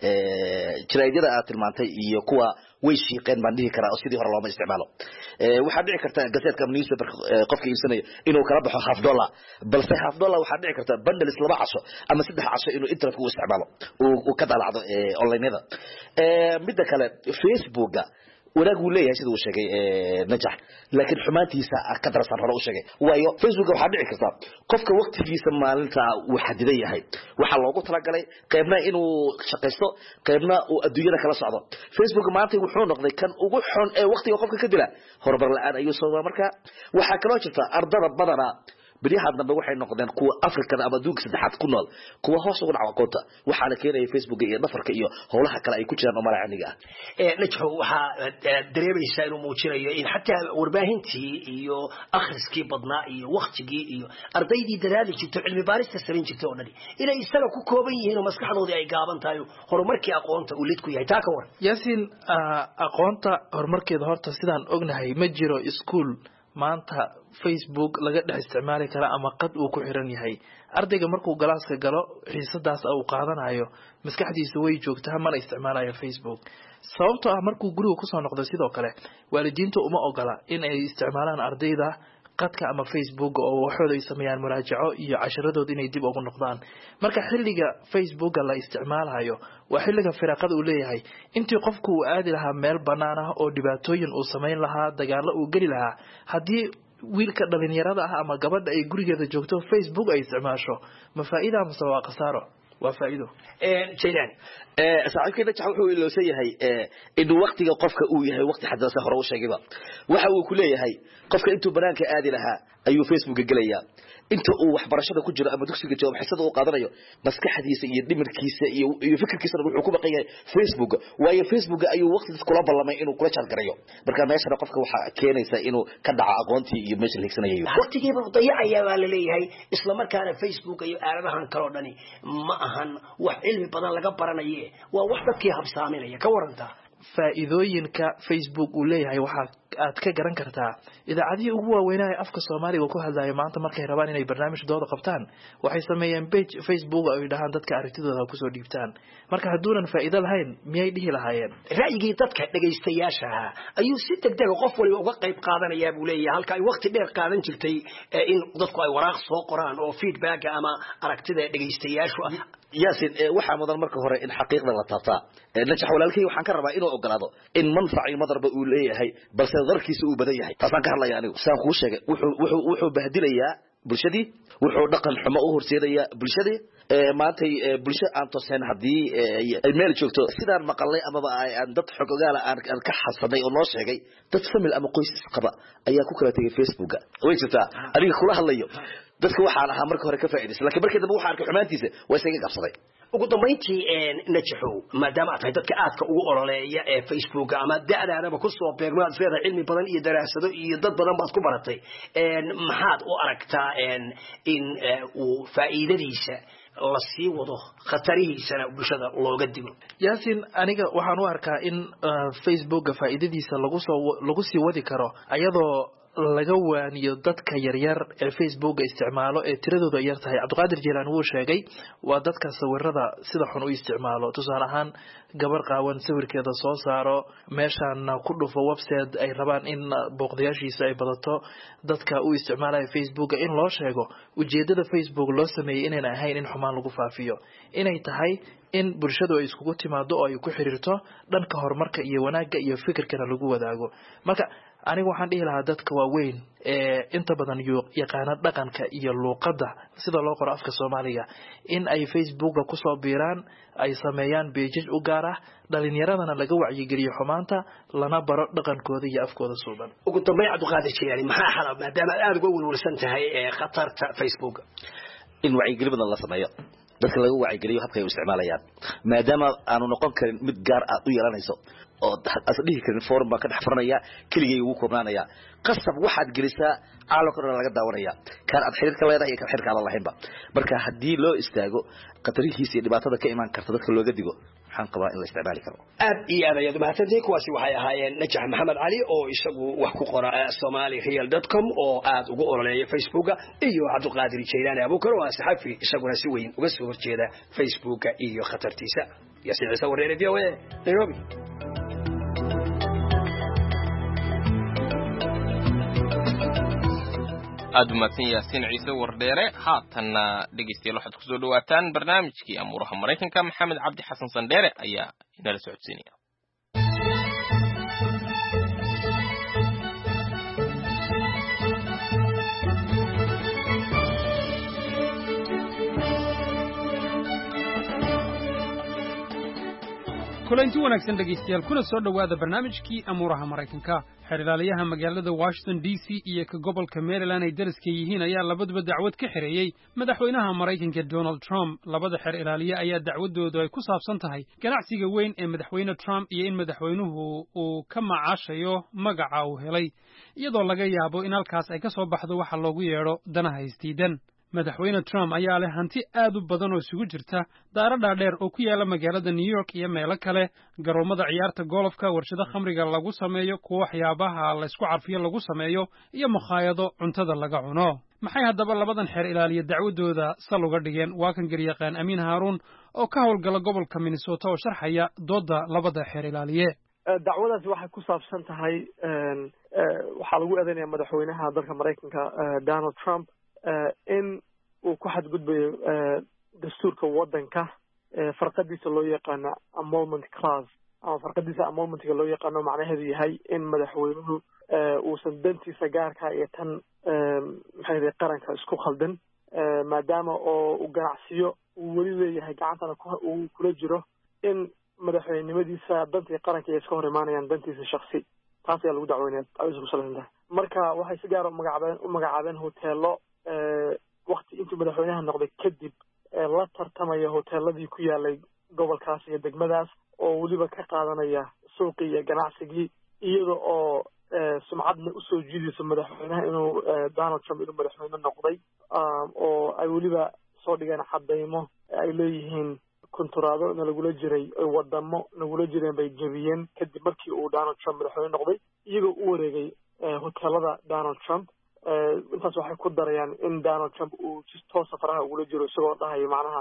ee jaraa'idada aad tilmaantay iyo kuwa way shiiqeen baan dhihi karaa oo sidii hore looma isticmaalo ee waxa dhici karta gazetka newspaper qofka iibsanayo inuu kala baxo half dollar balse half dollar waxa dhici karta bundles laba casho ama saddex casho inuu internet ku isticmaalo uu ka dalacdo ee online-da ee mid kale Facebook wanaag uu leeyahay sida uu sheegay ee najax laakiin xumaantiisa ka darsan hore uu sheegay waayo Facebook waxa dhici karta qofka waqtigiisa maalinta uu xadidan yahay waxa loogu talagalay qaybna inuu shaqeysto qaybna uu adduunyada kala socdo Facebook maanta wuxuu noqday kan ugu xun ee waqtiga qofka ka dila horumar la'aan ayuu soo markaa waxa kale oo jirta ardada badana bariyaha dambe waxay noqdeen kuwa Afrikada ama adduunka saddexaad ku nool kuwa hoos ugu dhaca aqoonta waxa la keenay Facebook iyo dhafarka iyo howlaha kale ay ku jiraan oo malaacaniga ah ee najxo waxa dareemaysaa inuu muujinayo in xataa warbaahintii iyo akhriskii badnaa iyo waqtigii iyo ardaydii dadaali jirtay cilmi baarista sameyn jirtay oo dhan inay isaga ku kooban yihiin oo maskaxdoodii ay gaaban tahay horumarkii aqoonta uu lid ku yahay taa ka war yaasiin aqoonta horumarkeeda horta sidaan ognahay ma jiro iskuul maanta Facebook laga dhex isticmaali kara ama qad uu ku xiran yahay ardayga markuu galaaska galo xiisadaas uu qaadanayo maskaxdiisa way joogtaa mana isticmaalayo Facebook sababtoo ah markuu guriga ku soo noqdo sidoo kale waalidiintu uma ogola in ay isticmaalaan ardayda qadka ama Facebook oo waxooda ay sameeyaan muraajaco iyo casharadooda inay dib ugu noqdaan marka xilliga Facebook la isticmaalayo waa xilliga firaaqada uu leeyahay intii qofku uu aadi lahaa meel banaan ah oo dhibaatooyin uu sameyn lahaa dagaalo uu gali lahaa hadii wiilka dhalinyarada ah ama gabadha ay gurigeeda joogto Facebook ay isticmaasho ma faa'iido ama waa khasaaro waa faa'iido ee jeylan ee saaxiibkeena waxa uu iloosan yahay ee in waqtiga qofka uu yahay waqti xadada hore u sheegayba waxa uu ku leeyahay qofka intuu banaanka aadi lahaa ayuu Facebook galaya inta uu waxbarashada ku jiro ama dugsiga joogo xisada uu qaadanayo maskaxdiisa iyo dhimirkiisa iyo iyo fikirkiisa wuxuu ku baqayay Facebook waayo Facebook ayuu waqti kula ballamay inuu kula char garayo marka meesha qofka waxa keenaysa inuu ka dhaco aqoontii iyo meesha ligsanayo waqtigiiba dayacaya waa la leeyahay isla markaana Facebook iyo aaladahan kale oo dhani ma ahan wax cilmi badan laga baranayo waa wax dadkii habsaaminaya ka waranta faa'iidooyinka Facebook uu leeyahay waxa aad ka garan kartaa idaacadihii ugu waaweynaa ee afka soomaaliga ku hadlayo maanta markay rabaan inay barnaamij dooda qabtaan waxay sameeyeen page Facebook ay dhahaan dadka aragtidooda kusoo dhiibtaan marka hadduunan faa'iido lahayn miyay dhihi lahaayeen ra'yigii dadka dhagaystayaasha ayuu si degdeg qof waliba uga qayb qaadanaya buu leeyahay halka ay waqti dheer qaadan jirtay in dadku ay waraaq soo qoraan oo feedback ama aragtida dhagaystayaashu yaasin waxa mudan marka hore in xaqiiqda la taabtaa najax walaalkay waxaan ka rabaa inuu ogolaado in manfac iyo madarba uu leeyahay balse darkiisa uu badan yahay taasaan ka hadlayaa anigu saan kuu sheegay wuxuu wuxuu wuxuu bahdilayaa bulshadii wuxuu dhaqan xumo u horseedayaa bulshadii maantay bulsho aan tooseen haddii ay meel joogto sidaan maqalay amaba aan dad xog ogaala aan ka xasaday oo noo sheegay dad famil ama qoys isqaba ayaa ku kala tagay Facebooka way jirtaa adiga kula hadlayo dadka waxaan ahaa marka hore ka faa'iideysan laakiin markii dambe waxa arkay xumaantiisa way isaga qabsaday ugu dambeyntii najaxow maadaama aad tahay dadka aadka ugu ololeeya ee Facebook ama da'daanaba ku soo beegmaad feeda cilmi badan iyo daraasado iyo dad badan baad ku baratay maxaad u aragtaa in uu faa'iidadiisa la sii wado khatarihiisana bulshada looga digo yaasin aniga waxaan u arkaa in Facebook faa'iidadiisa lagu soo lagu sii wadi karo ayadoo laga waaniyo dadka yaryar ee Facebook isticmaalo ee tiradooda yar tahay Cabdiqaadir Jilaan wuu sheegay waa dadka sawirada sida xun u isticmaalo tusaale ahaan gabar qaawan sawirkeeda soo saaro meeshaan ku dhufo website ay rabaan in booqdayaashiisa ay badato dadka u isticmaalaya Facebook in loo sheego ujeedada Facebook loo sameeyay inaan ahayn in xumaan lagu faafiyo inay tahay in bulshadu ay iskugu timaado oo ay ku xiriirto dhanka horumarka iyo wanaagga iyo fikirkana lagu wadaago marka anigu waxaan dhihi lahaa dadka waaweyn ee inta badan yaqaana dhaqanka iyo luqadda sida loo qoro afka Soomaaliga in ay Facebook ku soo biiraan ay sameeyaan pages u gaar ah dhalinyaradana laga wacyigeliyo xumaanta lana baro dhaqankooda iyo afkooda suuban ugu dambeyn Cabdiqaadir Jilaani maxaa xalal maadaama aad uga walwalsan tahay ee khatarta Facebook in wacyigelin badan la sameeyo dadka lagu wacyigeliyo habka ay u isticmaalayaan maadaama aanu noqon karin mid gaar ah u yeelanayso oo asdihi karin forum ba ka dhaxfarnaya kiligay ugu koobnaanaya qasab waxaad gelisaa caalamka laga daawanaya kan aad xiriirka leedahay iyo kan xiriirka aan lahaynba marka hadii loo istaago qatarihiisa iyo dhibaatada ka iman karta dadka looga digo waxaan qabaa in la isticmaali karo aad iyo aad ayaad mahadsantahay kuwaasi waxay ahaayeen Najax Maxamed Cali oo isagu wax ku qora somali real dot com oo aad ugu ololeeya Facebook iyo Cabdiqaadir Jilaani Abuukar oo saxafi isaguna si weyn uga soo horjeeda Facebook iyo khatartiisa yaasiin ciise wareere V O A Nairobi aad u mahadsan yaasiin ciise wardheere haatanna dhegeystayaal waxaad kusoo dhawaataan barnaamijkii amuuraha maraykanka maxamed cabdi xasan sandheere ayaa inala socodsiinaya kulanti wanaagsan dhegeystayaal kuna soo dhowaada barnaamijkii amuuraha maraykanka xeer ilaaliyaha magaalada Washington D C iyo ka gobolka Maryland ay dariska yihiin ayaa labaduba dacwad ka xireeyay madaxweynaha Maraykanka Donald Trump labada xeer ilaaliye ayaa dacwadoodu ay ku saabsan tahay ganacsiga weyn ee madaxweyne Trump iyo in madaxweynuhu uu ka macaashayo magaca uu helay iyadoo laga yaabo in halkaas ay ka soo baxdo waxa loogu yeedho danaha isdiidan madaxweyne Trump ayaa leh hanti aad u badan oo isugu jirta daaro dhaadheer oo ku yaala magaalada New York iyo meelo kale garoomada ciyaarta golfka warshado khamriga lagu sameeyo kuwa waxyaabaha la isku carfiyo lagu sameeyo iyo makhaayado cuntada laga cuno maxay haddaba labadan xeer ilaaliye dacwadooda sal uga dhigeen waa kan garyaqaan Amiin Haaruun oo ka howlgala gobolka Minnesota oo sharxaya dooda labada xeer ilaaliye dacwadaasi waxay ku saabsan tahay waxaa lagu eedeynaya madaxweynaha dalka Maraykanka Donald Trump in uu ku xadgudbayo dastuurka waddanka farqadiisa loo yaqaano amendment clause ama farqadiisa amendmentga loo yaqaano macnaheedu yahay in madaxweynuhu uusan dantiisa gaarka iyo tan maxay tahay qaranka isku khaldan maadaama oo uu ganacsiyo uu weli leeyahay gacantana uu kula jiro in madaxweynenimadiisa dantii qaranka ay iska hor imaanayaan dantiisa shakhsi taas ayaa lagu dacweynaya ay isku salaysan tahay marka waxay si gaar umagacaabeen u magacaabeen hoteelo wakti intuu madaxweynaha noqday kadib la tartamaya hoteeladii ku yaalay gobolkaas iyo degmadaas oo weliba ka qaadanaya suuqii iyo ganacsigii iyada oo sumcadna usoo jiidayso madaxweynaha inuu Donald Trump inuu madaxweyne noqday oo ay weliba soo dhigeen cadaymo ay leeyihiin kunturaado na lagula jiray wadamo nagula jireen bay jabiyeen kadib markii uu Donald Trump madaxweyne noqday iyagoo u wareegay hoteelada Donald Trump intaas waxay ku darayaan in Donald Trump uu si toos ah faraha ugula jiro isagoo dhahayo macnaha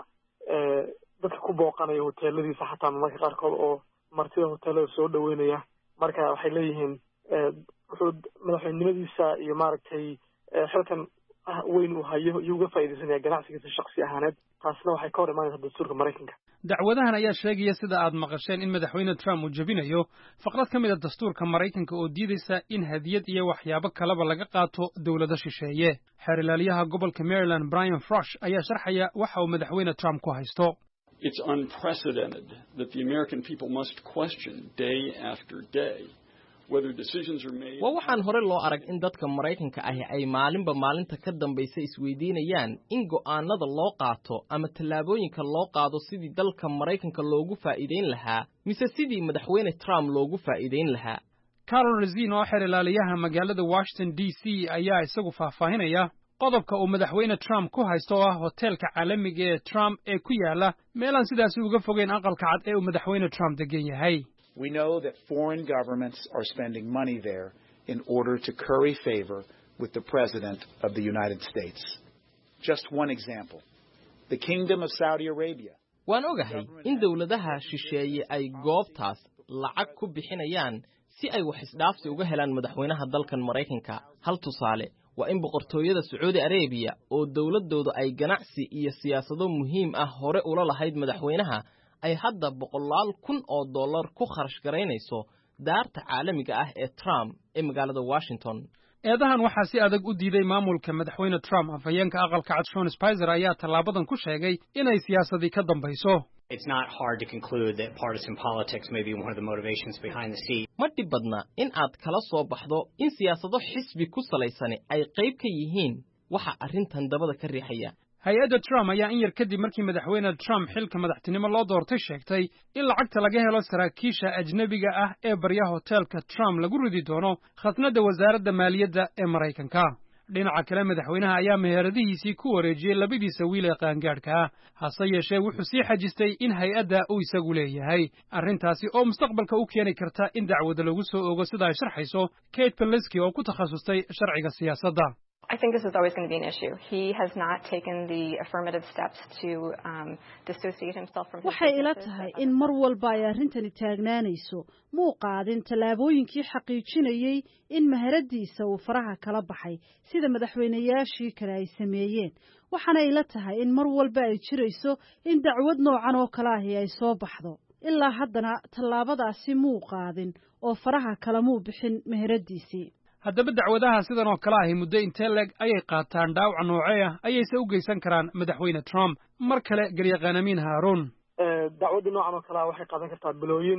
dadka ku booqanaya hoteeladiisa xataa marka qaarkood oo martida hoteelada soo dhaweynaya marka waxay leeyihiin wuxuu madaxweynimadiisa iyo maaragtay xilkan weyn uu hayo iyo uga faa'iideysanaya ganacsigiisa shakhsi ahaaneed taasna waxay ka hor imaanaysaa dastuurka Mareykanka. dacwadahan ayaa sheegaya sida aad maqasheen in madaxweyne Trump uu jabinayo faqrad ka mid ah dastuurka Mareykanka oo diidaysa in hadiyad iyo waxyaabo kaleba laga qaato dawladda shisheeye. Xeer ilaaliyaha gobolka Maryland Brian Frosh ayaa sharxaya waxa uu madaxweyne Trump ku haysto. It's unprecedented that the American people must question day after day whether decisions are made. waa waxaan hore loo arag in dadka Mareykanka ahi ay maalinba maalinta ka dambaysa isweydiinayaan in go'aanada loo qaato ama tallaabooyinka loo qaado sidii dalka Mareykanka loogu faa'iideyn lahaa mise sidii madaxweyne Trump loogu faa'iideyn lahaa. Carol Razin oo xeer ilaaliyaha magaalada Washington D C ayaa isagu faahfaahinaya qodobka uu madaxweyne Trump ku haysto ah hoteelka caalamiga ee Trump ee ku yaala meelaan sidaas uga fogeyn aqalka cad ee uu madaxweyne Trump degan yahay. We know that foreign governments are spending money there in order to curry favor with the President of the United States. Just one example. The Kingdom of Saudi Arabia. waan ogahay in dawladaha shisheeye ay goobtaas lacag ku bixinayaan si ay wax isdhaafsi uga helaan madaxweynaha dalkan Mareykanka. Hal tusaale waa in boqortooyada Saudi Arabia oo dawladoodu ay ganacsi iyo siyaasado muhiim ah hore ula lahayd madaxweynaha ay hadda boqolaal kun oo dollar ku kharash gareynayso daarta caalamiga ah ee Trump ee magaalada Washington. eedahan waxaa si adag u diiday maamulka madaxweyne Trump. Afhayeenka aqalka cad Sean Spicer ayaa tallaabadan ku sheegay inay siyaasadii ka dambayso. It's not hard to conclude that partisan politics may be one of the motivations behind the scene. ma dhib badna in aad kala soo baxdo in siyaasado xisbi ku salaysan ay qayb ka yihiin waxa arrintan dabada ka riixaya. hay-adda Trump ayaa in yar kadib markii madaxweyne Trump xilka madaxtinimo loo doortay sheegtay in lacagta laga helo saraakiisha ajnabiga ah ee barya hoteelka Trump lagu ridi doono khasnada wasaaradda maaliyadda ee Mareykanka. dhinaca kale madaxweynaha ayaa meheradihiisii ku wareejiyay labadiisa wiil ee qaangaadhka ah hase yeeshee wuxuu sii xajistay in hay-adda uu isagu leeyahay arrintaasi oo mustaqbalka u keeni karta in dacwada lagu soo ogo sida ay sharxayso Kate Peliski oo ku takhasustay sharciga siyaasadda. I think this is always going to be an issue. He has not taken the affirmative steps to um, dissociate himself from his waxay ila tahay in mar walba ay arrintani taagnaanayso muu qaadin tallaabooyinkii xaqiijinayay in maharadiisa uu faraha kala baxay sida madaxweynayaashii kale ay sameeyeen waxaana ila tahay in mar walba ay jirayso in dacwad noocan oo kale ahi ay soo baxdo ilaa haddana tallaabadaasi muu qaadin oo faraha kala muu bixin maharadiisii. haddaba dacwadaha sidan oo kale ahi muddo intee leeg ayay qaataan dhaawac noocee ah ayayse u geysan karaan madaxweyne Trump. mar kale garyaqaan Amiin Haaruun. dacwadda noocan oo kale ah waxay qaadan kartaa bilooyin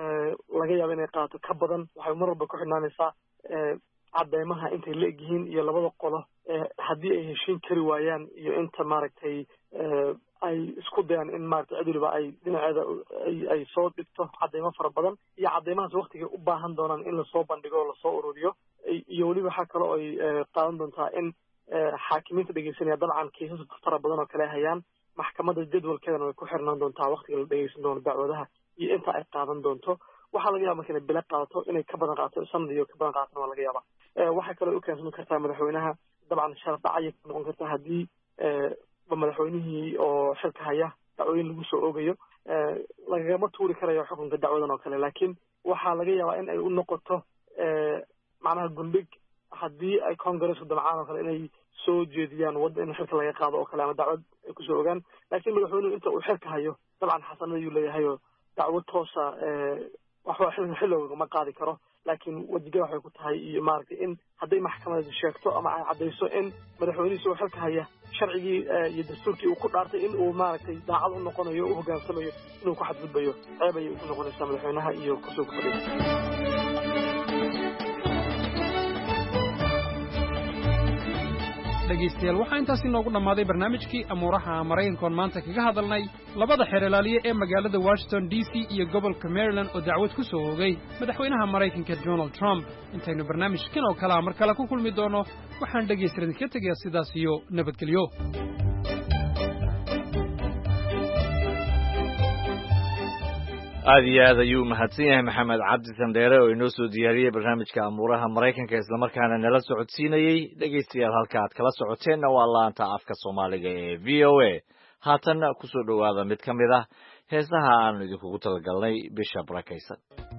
laga yaabo inay qaato ka badan waxay mar walba ku xidhnaanaysaa cadeymaha intay la egyihiin iyo labada qolo haddii ay heshiin kari waayaan iyo inta maaragtay ay isku dayaan in maaragtay cid waliba ay dhinaceeda ay soo dhigto cadeymo fara badan iyo cadeymahaas waqtigay u baahan doonaan in lasoo bandhigo oo lasoo ururiyo iyo weliba waxaa kale oo ay qaadan doontaa in xaakimiinta dhegeysanaya dabcan kiisas fara badan oo kale hayaan maxkamadda jadwalkeedana way ku xirnaan doontaa waqtiga la dhegeysan doono dacwadaha iyo inta ay qaadan doonto. waxaa laga yaaba marka inay bila qaadato inay ka badan qaato sanad iyo ka badan qaatona waa laga yaaba. waxay kaloo u keensami kartaa madaxweynaha dabcan sharaf dhacaya ku noqon karta haddii madaxweynihii oo xilka haya dacwooyin lagu soo oogayo lagagama tuuri karayo xukunka dacwadan oo kale laakiin waxaa laga yaabaa in ay u noqoto macnaha gundhig haddii ay congressku damcaan oo kale inay soo jeediyaan wadda in xilka laga qaado oo kale ama dacwad ay kusoo ogaan laakiin madaxweynuhu inta uu xilka hayo dabcan xasanada ayuu leeyahay oo dacwad toosa waxba xilka xilowga ma qaadi karo laakiin wajigada waxay ku tahay iyo maaragtay in hadday maxkamadu sheegto ama ay caddayso in madaxweynihiisa uu xilka haya sharcigii iyo dastuurkii uu ku dhaartay in uu maaragtay daacad u noqonayo u hoggaansamayo inuu ku xadgudbayo ceeb ayay ku noqonaysaa madaxweynaha iyo kusoo kufadhiya. dhegaystayaal waxaa intaasi noogu dhammaaday barnaamijkii amuuraha Mareykankoon maanta kaga hadalnay labada xeer ilaaliye ee magaalada Washington D C iyo gobolka Maryland oo dacwad ku soo oogay madaxweynaha Mareykanka Donald Trump. intaynu barnaamijkan oo kale mar kale ku kulmi doono waxaan dhegaystayaal ka tagayaa sidaas iyo nabadgelyo. aad iyo aad ayuu mahadsan yahay maxamed cabdi sandheere oo inoo soo diyaariyey barnaamijka amuuraha maraykanka islamarkaana nala socodsiinayey dhegaystayaal halka aad kala socoteenna waa laanta afka soomaaliga ee v o a haatanna kusoo dhowaada mid ka mid ah heesaha aanu idinkugu talagalnay bisha barakaysan.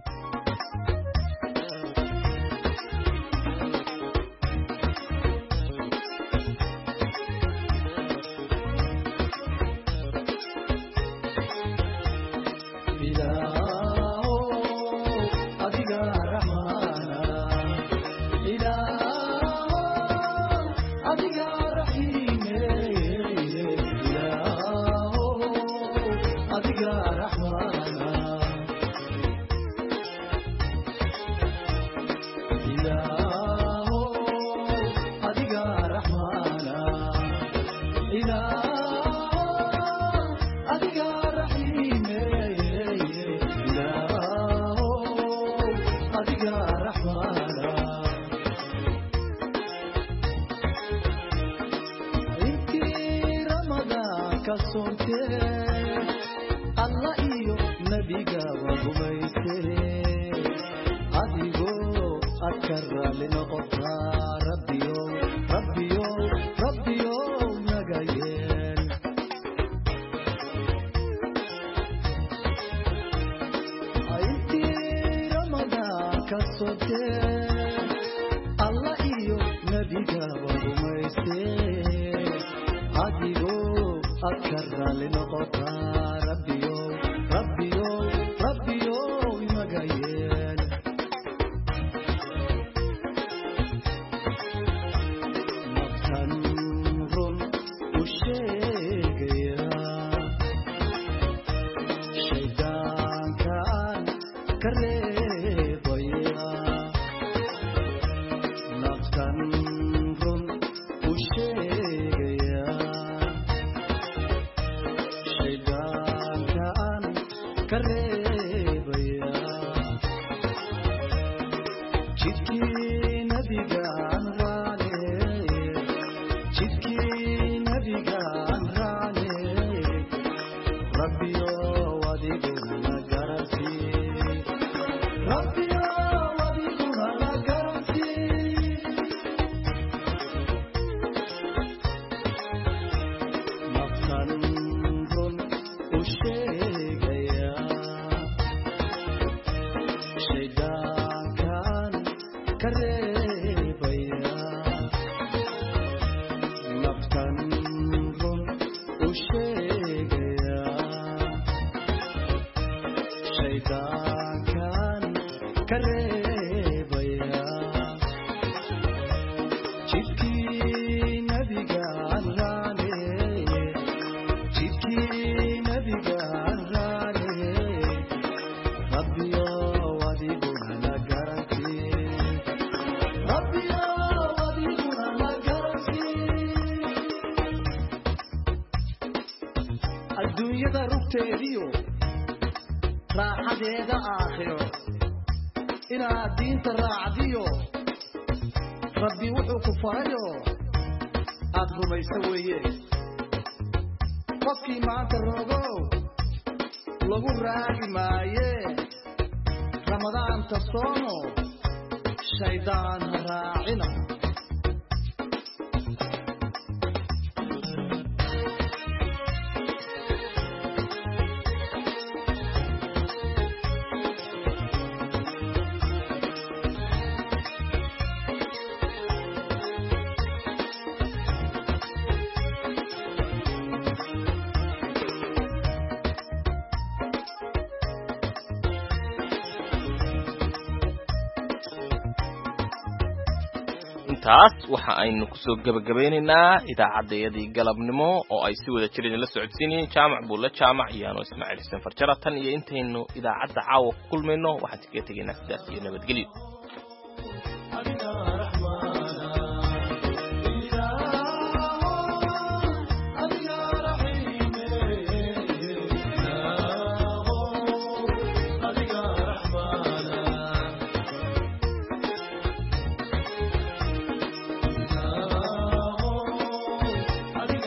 taas waxa aynu ku soo gabagabeynaynaa idaacaddayadii galabnimo oo ay si wada jireen la socodsiinayeen jaamac buulle jaamac iyo anoo ismaaciil xuseen farjara tan iyo intaynu idaacadda caawa ku kulmayno waxaan kaga tegaynaa sidaas iyo nabadgelyo.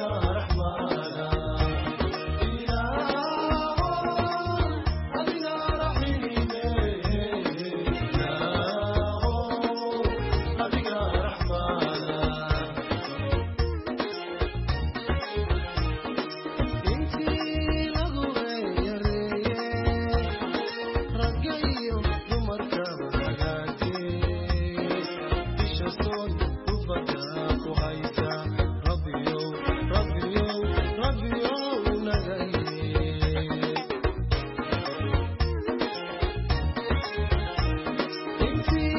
Allah T